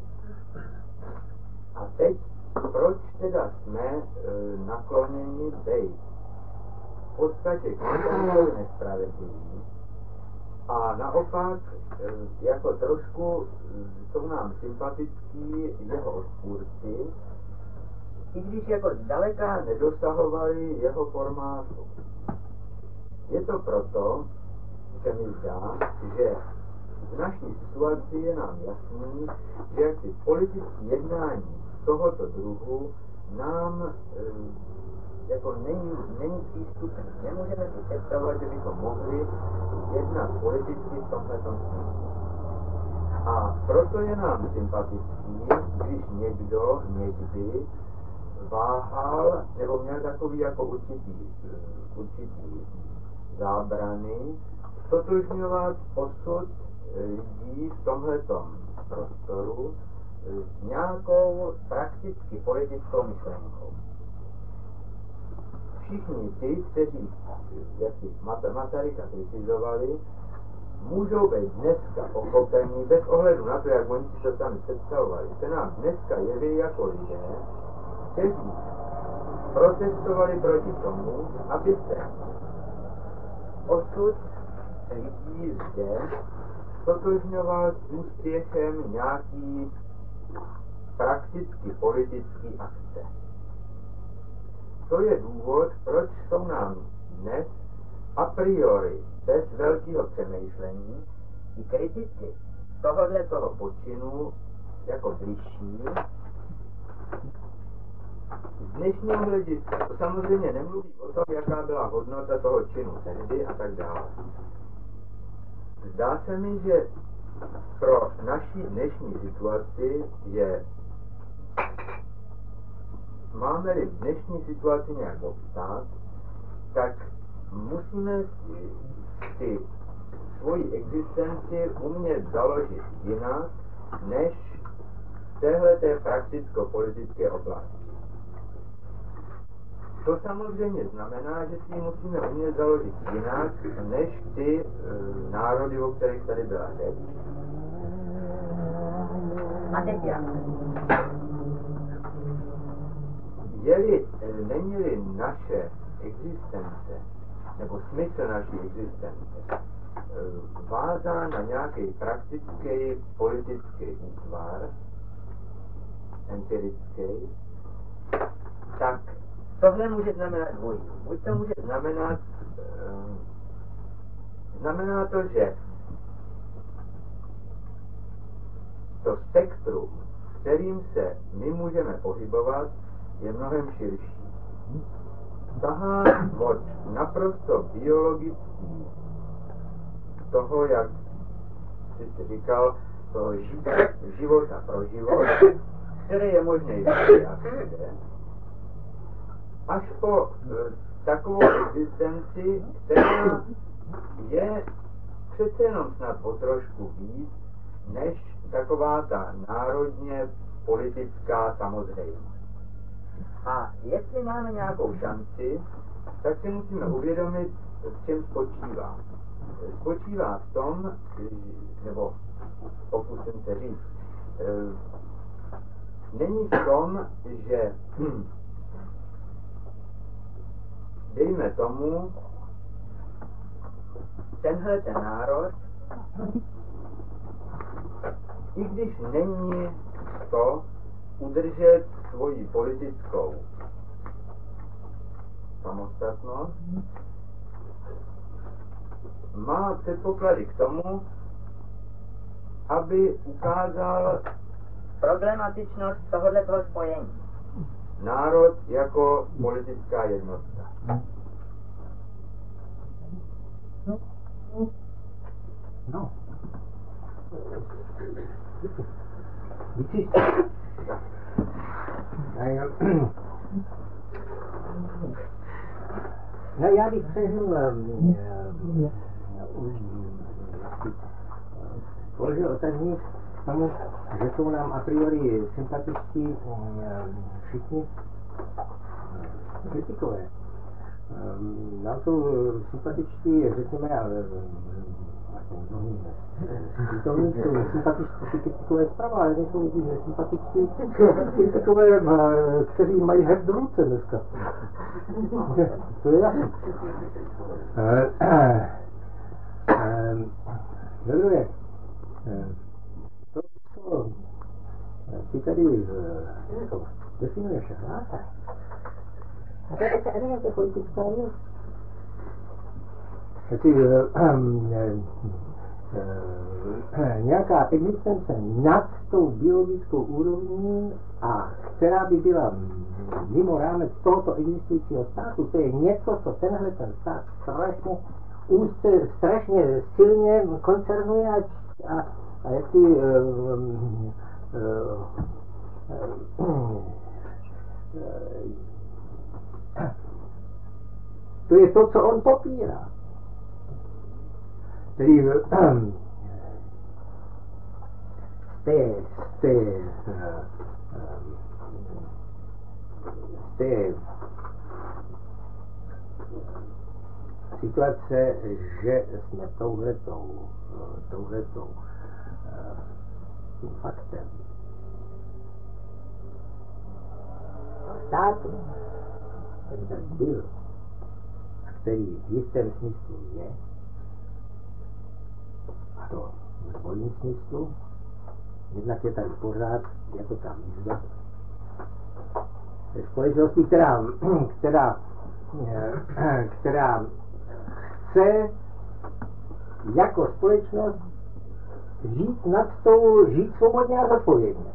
S6: A teď, proč teda jsme nakloněni být v podstatě kontaktově nespravedliví a naopak jako trošku jsou nám sympatický jeho odpůrci, i když jako zdaleka nedosahovali jeho formátu. Je to proto, že mi zdá, že v naší situaci je nám jasný, že jaksi politické jednání tohoto druhu nám jako není přístupný. Nemůžeme si představovat, že bychom mohli jednat politicky v tomhle smyslu. A proto je nám sympatický, když někdo někdy váhal, nebo měl takový jako určitý zábrany, stotožňovat osud lidí v tomhletom prostoru s nějakou prakticky politickou myšlenkou. všichni ty, kteří Masaryka kritizovali, můžou být dneska pochopeni bez ohledu na to, jak oni si to tam představovali. Se nám dneska jeví jako lidé, kteří protestovali proti tomu, aby se osud lidí zde stotožňoval s úspěchem nějaký prakticky politický akce. To je důvod, proč jsou nám dnes a priori bez velkého přemýšlení i kritiky toho počinu jako bližší. Z dnešního hlediska to samozřejmě nemluví o tom, jaká byla hodnota toho činu tehdy a tak dále. Zdá se mi, že pro naši dnešní situaci je, máme-li v dnešní situaci nějak obstát, tak musíme si svoji existenci umět založit jinak, než v téhleté prakticko-politické oblasti. To samozřejmě znamená, že si ji musíme umět založit jinak, než ty národy, o kterých tady byla řeč.
S5: A teď já.
S6: Není-li naše existence, nebo smysl naší existence, vázán na nějaký praktický politický útvar, empirický, tak tohle může znamenat dvojí. Buď to může znamenat, znamená to, že to spektrum, kterým se my můžeme pohybovat, je mnohem širší. Sahá od naprosto biologický toho, jak jsi říkal, toho života pro život, který je možný vždy a všude, až po takovou existenci, která je přece jenom snad o trošku víc, než taková ta národně politická samozřejmost. A jestli máme nějakou šanci, tak si musíme uvědomit, v čem spočívá. Spočívá v tom, nebo pokusím se říct, není v tom, že dejme tomu, tenhle ten národ, i když není to udržet svoji politickou samostatnost, má předpoklady k tomu, aby ukázal problematičnost tohoto spojení. Národ jako politická jednotka.
S2: No. No, já bych přehnul položil otazník tomu, že jsou nám a priori sympatičtí všichni kritikové. Nám jsou sympatičtí, řekněme, přítomní jsou sympatičtí kritikové zprava, ale nejsou sympatičtí kritikové, kteří mají herd v ruce dneska. To je jasné. Vedle, to, co ty tady definuješ, a to je politická věc. Nějaká existence nad tou biologickou úrovní a která by byla mimo rámec tohoto existujícího státu, to je něco, co tenhle ten stát strašně silně koncernuje a jak ty to je to, co on popírá. Tedy
S1: situace, že jsme touhletou faktem státu, který tady byl a který v jistém smyslu je, a to v dvojím smyslu, jednak je tady pořád jako ta výzva společnosti, která chce jako společnost žít svobodně a zodpovědně.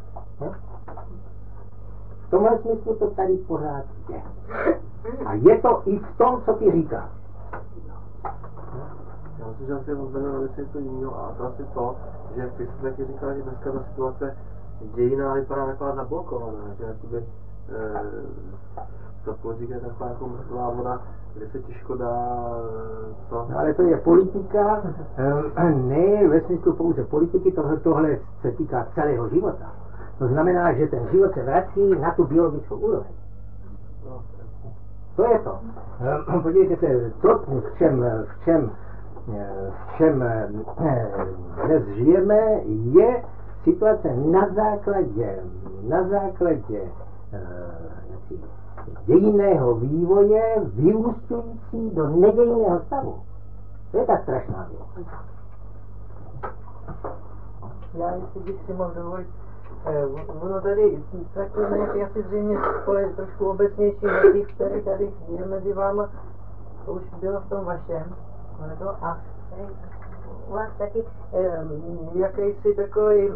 S1: V tomhle smyslu to tady pořád je. A je to i v tom, co ty říkáš.
S3: Já myslím, že asi rozdělil věci to jiného a to asi to, že ty jsi taky říkal, že dneska ta situace dějiná vypadá taková zablokovaná, že jakoby ta politika je taková jako mrtvá voda, kde se těžko dá co?
S1: No, ale to je politika, ne ve smyslu pouze politiky, tohle se týká celého života. To znamená, že ten život se vrací na tu biologickou úroveň. To je to. Podívejte se, to, v čem dnes žijeme, je situace na základě dějinného vývoje vyúsťující do nedějinného stavu. To je ta strašná věc.
S2: Já, jestli bych si mohl dovolit, ono tady takové nějaké asi zřejmě trošku obecnější věci, které tady je mezi váma, to už bylo v tom vašem, a u vás taky jakýsi takový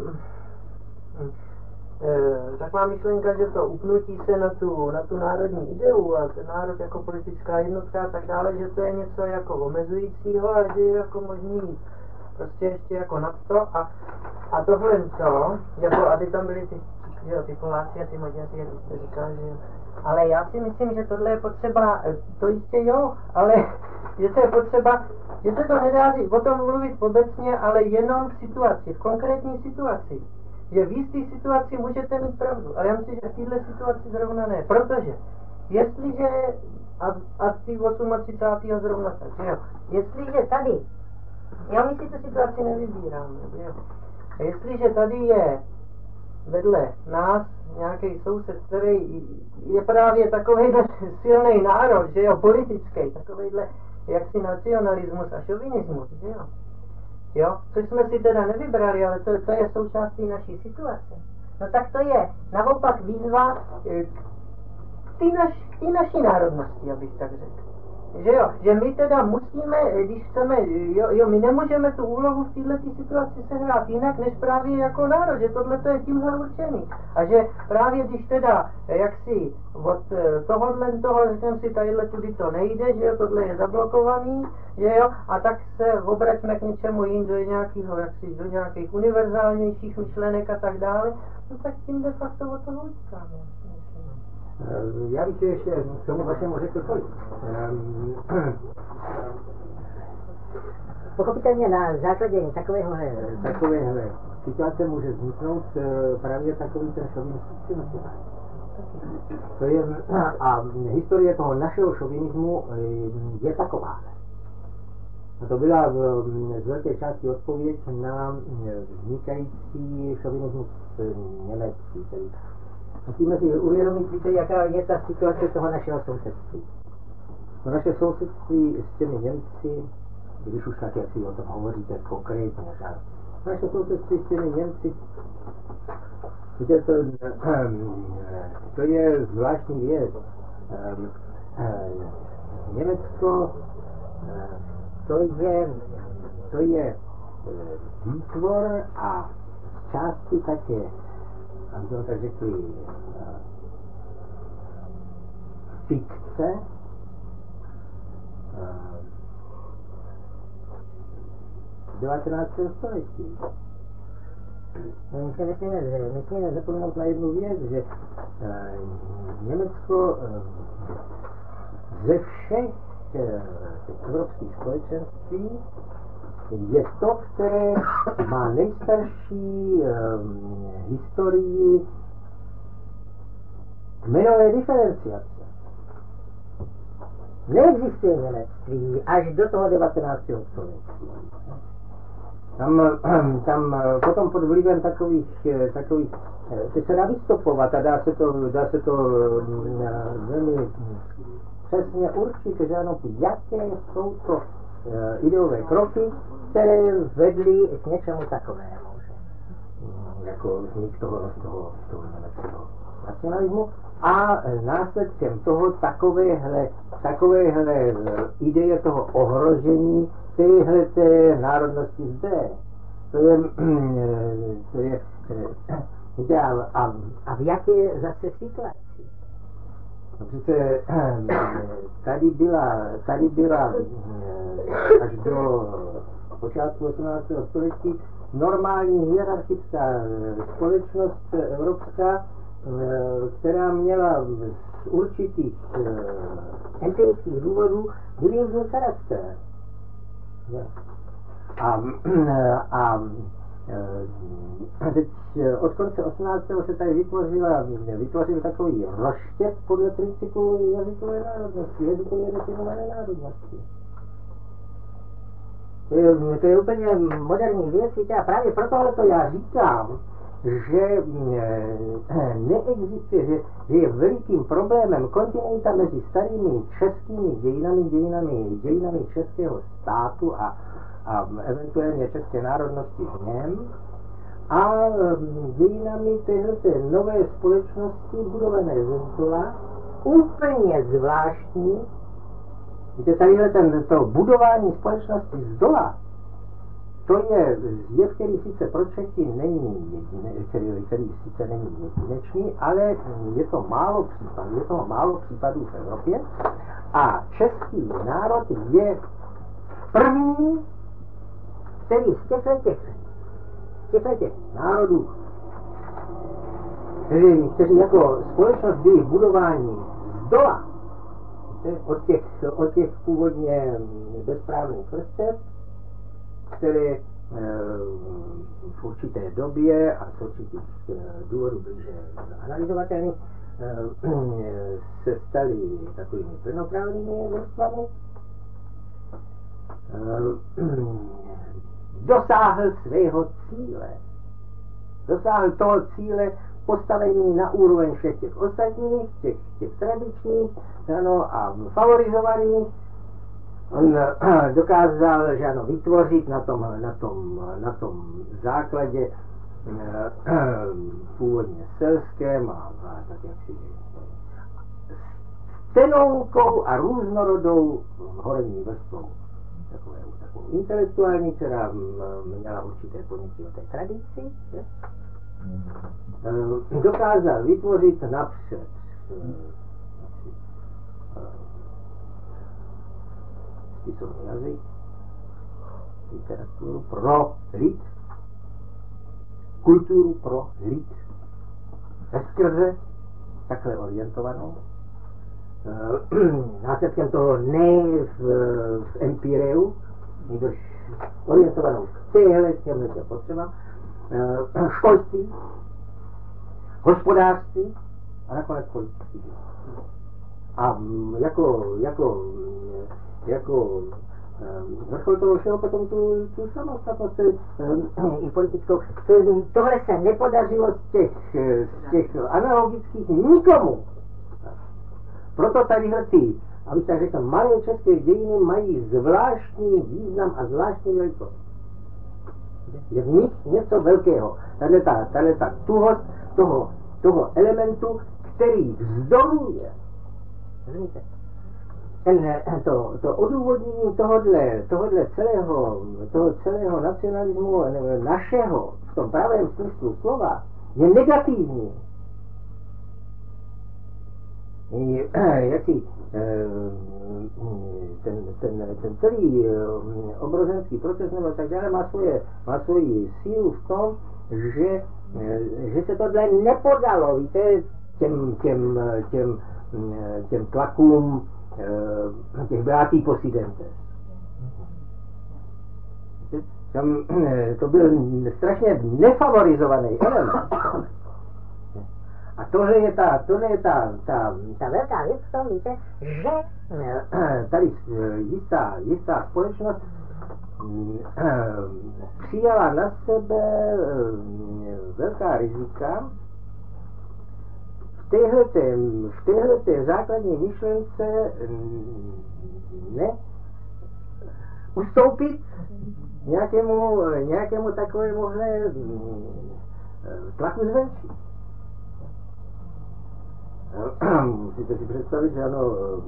S2: taková myšlenka, že to upnutí se na tu národní ideu a ten národ jako politická jednotka a tak dále, že to je něco jako omezujícího a že je jako možný jít prostě ještě jako nad to a tohle to, jako aby tam byly ty Poláci a ty Maďaři, jak jste říkal, že jo. Ale já si myslím, že tohle je potřeba, to jistě jo, ale že to je potřeba, že se to nedá o tom mluvit obecně, ale jenom v situaci, v konkrétní situaci. Že v jisté situaci můžete mít pravdu, ale já myslím, že v této situaci zrovna ne, protože jestliže, a v těch 38. zrovna tak, že jo, jestliže tady, my si tu situaci nevybíráme, jo, a jestliže tady je vedle nás nějaký soused, který je právě takovejhle silný národ, že jo, politický, takovejhle jaksi nacionalismus a šovinismus, že jo. Jo, což jsme si teda nevybrali, ale to je součástí naší situace. No tak to je naopak výzva k té naší národnosti, abych tak řekl. Že jo, že my teda musíme, když chceme, my nemůžeme tu úlohu v této situaci sehrát jinak, než právě jako národ, že tohle je tímhle určený. A že právě když teda, jaksi od toho, řekneme si, tadyhle tudy to nejde, že jo, tohle je zablokovaný, že jo, a tak se obraťme k něčemu jim do nějakého, jaksi, do nějakých univerzálnějších myšlenek a tak dále, no tak tím de facto o toho utíkáme.
S1: Já bych ještě k tomu vašemu řekl tolik. Pochopitelně na základě takovéhle situace může vzniknout právě takový ten šovinistický nacionalismus. To je, a historie toho našeho šovinismu je taková. A to byla z velké části odpověď na vznikající šovinismus německý. Musíme si uvědomit, víte, jaká je ta situace toho našeho sousedství. To naše sousedství s těmi Němci, když už tak, jak si o tom hovoříte konkrétně, tak naše sousedství s těmi Němci, víte, to je zvláštní věc. Německo, to je výtvor a z části také, aby jsme tak řekli, fikce, v 19. století. My se nesmíme zapomenout na jednu věc, že Německo ze všech evropských společenství je to, které má nejstarší historii kmenové diferenciace. neexistuje němectví až do toho 19. století. Tam potom pod vlivem takových se dá vystopovat a dá se to velmi přesně určit, že ano, jaké jsou to ideové kroky, které vedly k něčemu takovému, jako vznik toho německého nacionalismu a následkem toho takovéhle ideje toho ohrožení téhleté národnosti zde. To je a v jaké zase situaci? No přece tady byla až do počátku 18. století normální hierarchická společnost evropská, která měla z určitých empirických důvodů divizní charakter. Teď od konce 18. se tady vytvořil takový rozštěp podle principu jazykové národnosti, jazykově definované národnosti. To je úplně moderní věc a právě proto to já říkám, že neexistuje, že je velikým problémem kontinuita mezi starými českými dějinami českého státu a eventuálně české národnosti v něm a dějinami téhleté nové společnosti budované zdola, úplně zvláštní. Víte, tadyhle to budování společnosti zdola, to je zjev, který sice pro Čechy není jedinečný, ale je to málo případů v Evropě a český národ je první, který z těchto národů, kteří jako společnost byli budováni zdola, od těch původně bezprávných vrstev, které v určité době a z určitých důvodů blíže analyzovatelných se staly takovými plnoprávnými vrstvami, dosáhl svého cíle. Dosáhl toho cíle postavení na úroveň všech těch ostatních, těch tradičních, ano, a favorizovaných. On dokázal, že ano, vytvořit na tom základě původně selském a tak jak si stenoukou a různorodou horní vrstvou. Takovou intelektuální, která měla určité ponětí o té tradici, že? Dokázal vytvořit napřed spisovný jazyk, literaturu pro lid, kulturu pro lid, veskrze takhle orientovanou. Následkem toho ne v empireu, nebož orientovanou v těmhle potřeba, školství, hospodářství a nakonec politický. A jako vrchol toho všeho potom tu samostatnost i politickou. Tohle se nepodařilo z těch analogických nikomu. Proto tadyhle ty, abych tak řekl, malé české dějiny mají zvláštní význam a zvláštní velikost. Je v nich něco velkého. Tato tuhost toho elementu, který vzdoruje. Rozumíte? To odůvodnění tohohle celého nacionalismu našeho v tom pravém smyslu slova je negativní. Jaký ten celý obroženský proces nebo tak dále má svoji sílu v tom, že se tohle nepodalo, víte, těm tlakům těch beatí posidentes. To byl strašně nefavorizovaný element. A tohle je ta velká věc v tom, víte, že tady jistá společnost přijala na sebe velká rizika v téhleté základní myšlence ne ustoupit nějakému takovémuhle tlaku zvenčí. Musíte si představit, že ano,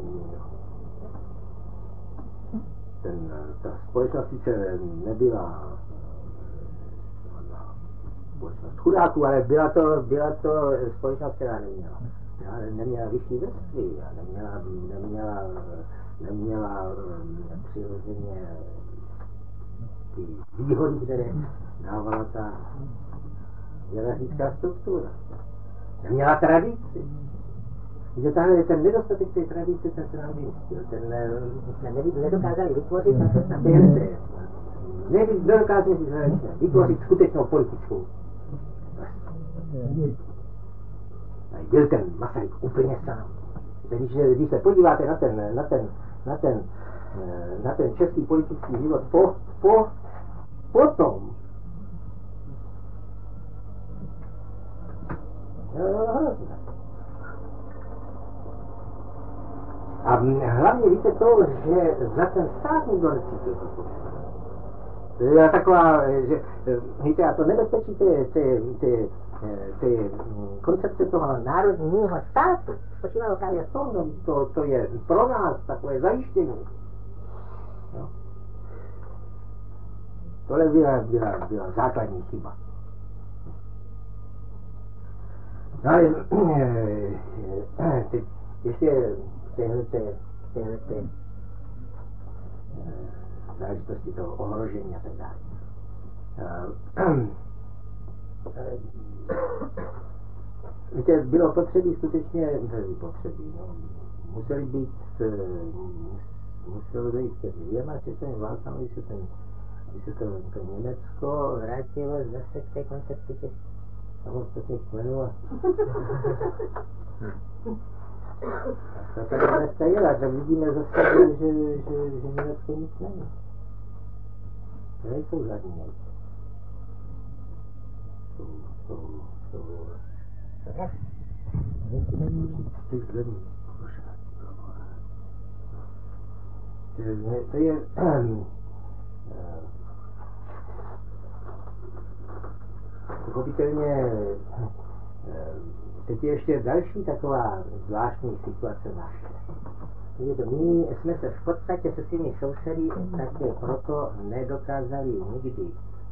S1: ta společnost sice nebyla společnost chudáků, ale byla to společnost, která neměla vyšší vrstvy a neměla přirozeně ty výhody, které dávala ta hierarchická struktura. Neměla tradici. Že tahle ten nedostatek té tradice, ten se nám vymystil. Nedokázali vytvořit na TNT. Nedokázali vytvořit skutečnou politickou. Byl ten Masaryk úplně sám. Když se podíváte na ten český politický život potom, a hlavně víte to, že za ten státní dorcík to je taková, že víte, a to nebezpečí ty koncepce toho národního státu spočívalo právě v tom, to je pro nás takové zajištění. No. Tohle byla základní chyba. No ale teď ještě téhleté záležitosti toho ohrožení a tak dále. Víte, bylo potřebí skutečně, muselo dojít ke dvěma světovým válkám, aby se to Německo vrátilo zase k té koncepci těch samostatných členů a ta dneska je, tak vidíme zase, že Německo nic není. To nejsou žádní Němci. To je pochopitelně teď je ještě další taková zvláštní situace naše. My jsme se v podstatě se svými sousedy také proto nedokázali nikdy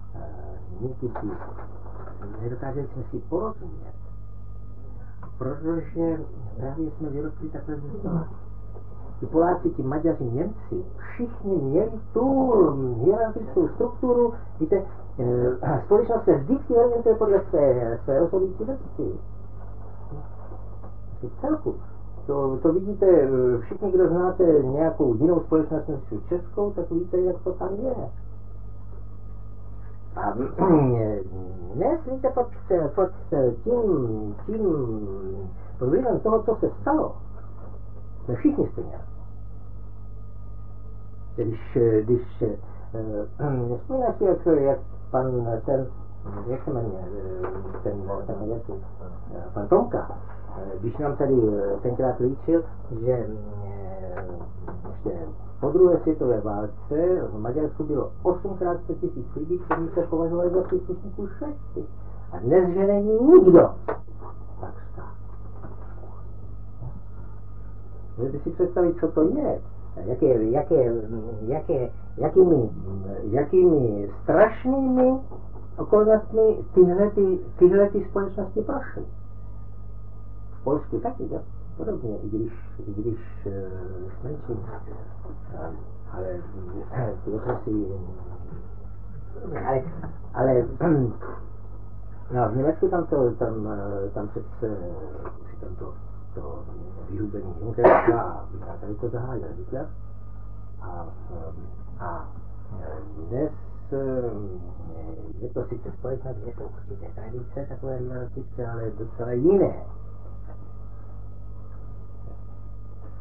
S1: nedokázali jsme si porozumět, protože právě jsme vyrostli takhle ti Poláci, ti Maďaři, Němci, všichni měli tu hierarchickou strukturu, víte, společnost se vždycky orientuje podle své rozhodující vrstvy. V celku. To vidíte, všichni, kdo znáte nějakou jinou společnost než českou, tak víte, jak to tam je. A dnes, víte, pod vlivem toho, co se stalo, jsme všichni stejně. Když vzpomínáš si, jak pan ten, jak se jmenuje, ten pan Tomka, když nám tady tenkrát líčil, že ještě po druhé světové válce v Maďarsku bylo 8x 100 000 lidí, kteří se považovali za příslušníků šlechty. A dnes, že není nikdo. Tak stát. Můžete si představit, co to je. Jakými strašnými okolnostmi tyhle společnosti prošly. V Polsku taky, jo? Podobně, i když menší. Ale no, v Německu tam přece to vyhubení Junkerka a tady to zahájil Hitler. A dnes je to sice společnost, je to určité tradice, takové hierarchické, ale docela jiné.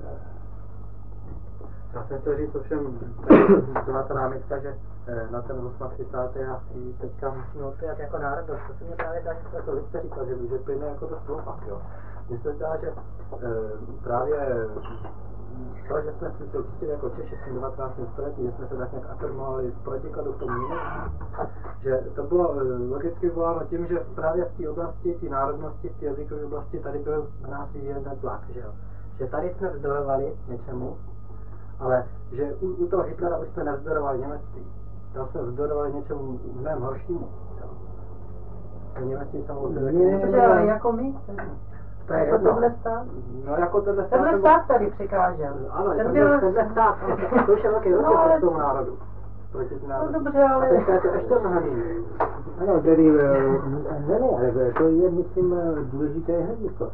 S3: Já jsem chtěl říct ovšem, byla ta námitka, že na ten 38. a teďka musíme odpovědět jako národnost. To se mě právě dá, že to vy jste říkal, že plyne jako to slopak, jo. Mně se zdá, že právě to, že jsme si určitě jako Češi v 19. století, že jsme se tak nějak afirmovali v protikladu k tomu jinému, že to bylo logicky vyvoláno tím, že právě v té oblasti, té národnosti, v té jazykové oblasti, tady byl na nás vyvíjen ten tlak, že jo. Že tady jsme vzdorovali něčemu, ale že u toho Hitlera už jsme nevzdorovali němectví. Tam jsme vzdorovali něčemu mnohem horšímu. To němectví samozřejmě...
S4: Ale jako my?
S3: To je
S4: jako tenhle stát?
S3: No jako tenhle stát...
S4: Tenhle stát tady překážel.
S3: Ano, tenhle stát, to už je velký rozdíl proti tomu národu.
S4: No dobře, ale...
S3: A teďka je to ještě mnohem jiný.
S2: Ano, tedy, ne, ale to je, myslím, důležité hledisko.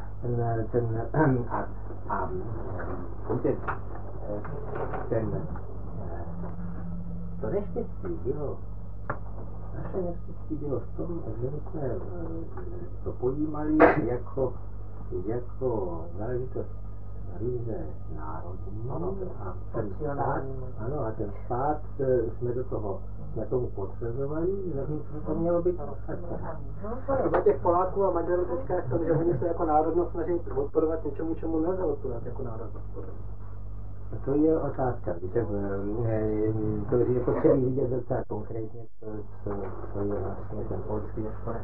S2: To neštěstí bylo, naše neštěstí bylo v tom, že my jsme to pojímali jako záležitost ryze národní a ten stát jsme do toho, jsme tomu potřebovali, zatímco to mělo být
S3: Chyba těch Poláků a Maďarů teďka je v tom, že oni se jako národnost snaží odporovat něčemu, čemu nelze odporovat jako národnost.
S2: To je otázka, víte, to je potřeba vidět docela konkrétně, co je vlastně ten polský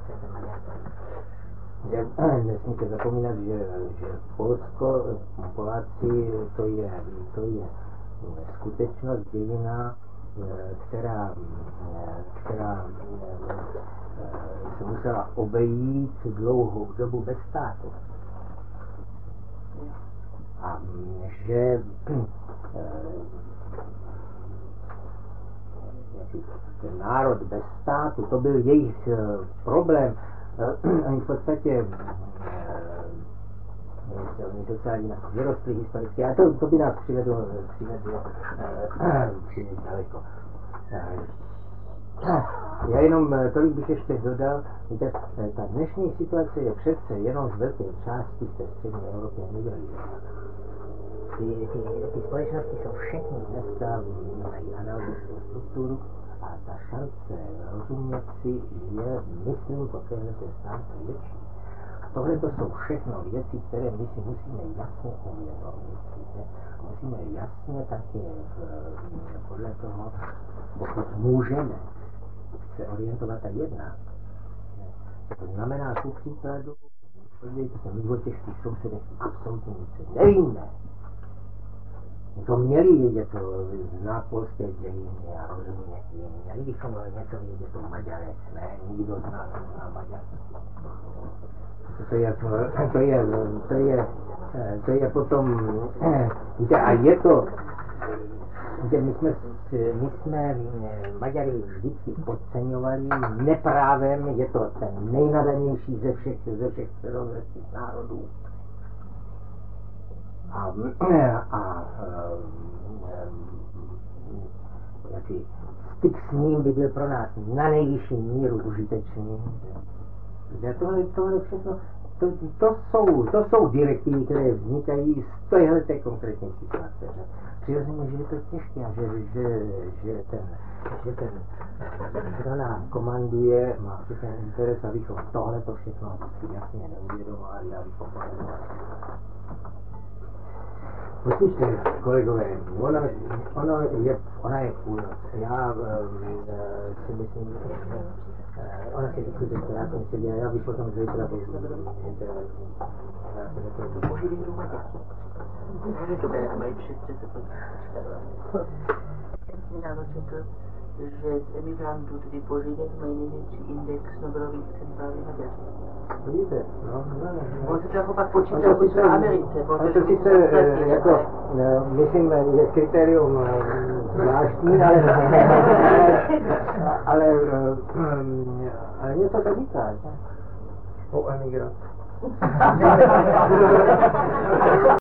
S2: že nesmíte zapomínat, že Polsko, Poláci, to je skutečnost dějina, která se musela obejít dlouhou dobu bez státu. A že ten národ bez státu, to byl jejich problém. Oni v podstatě oni docela jinak vyrostli historicky, a to by nás přivedlo daleko. Já jenom tolik bych ještě dodal, víte, ta dnešní situace je přece jenom z velké části v té střední Evropě nivelizovaná. Ty společnosti jsou všechny dneska, mají analogickou strukturu a ta šance rozumět si je, myslím, po téhle stránce větší. A tohle to jsou všechno věci, které my si musíme jasně uvědomit. Musíme jasně také podle toho, pokud můžeme se orientovat a jednat. To znamená, ku příkladu, podívejte se, my o těch svých sousedech absolutně nic nevíme. To měli vědět, znát polské dějiny a rozumět jim. Měli bychom něco vědět o Maďarech, ne? Nikdo z nás nezná Maďarství. To je potom, víte, a je to, víte, my jsme Maďary vždycky podceňovali neprávem, je to ten nejnadanější ze všech středoevropských národů. Jaký styk s ním by byl pro nás na nejvyšší míru užitečný. Tohle všechno, to jsou direktivy, které vznikají z téhleté konkrétní situace. Přirozeně, že je to těžké a že ten, kdo nám komanduje, má ten interes, abychom tohleto všechno si jasně neuvědomovali, abychom pochopili. Poslyšte, kolegové, ona je půlnoc. Já si myslím, že ona se diskutuje, já jsem si já bych potom zítra
S4: Požili do Maďarky. To bude mají všetře se to jsem si ráno četl, že z emigrantů, tedy požilek, mají největší index Nobelových cen právě Maďarství.
S2: Vidíte,
S4: On se to jako pak počítal v Americe.
S2: To sice jako, myslím, je kritérium zvláštní, ale něco to říká.
S3: O emigraci.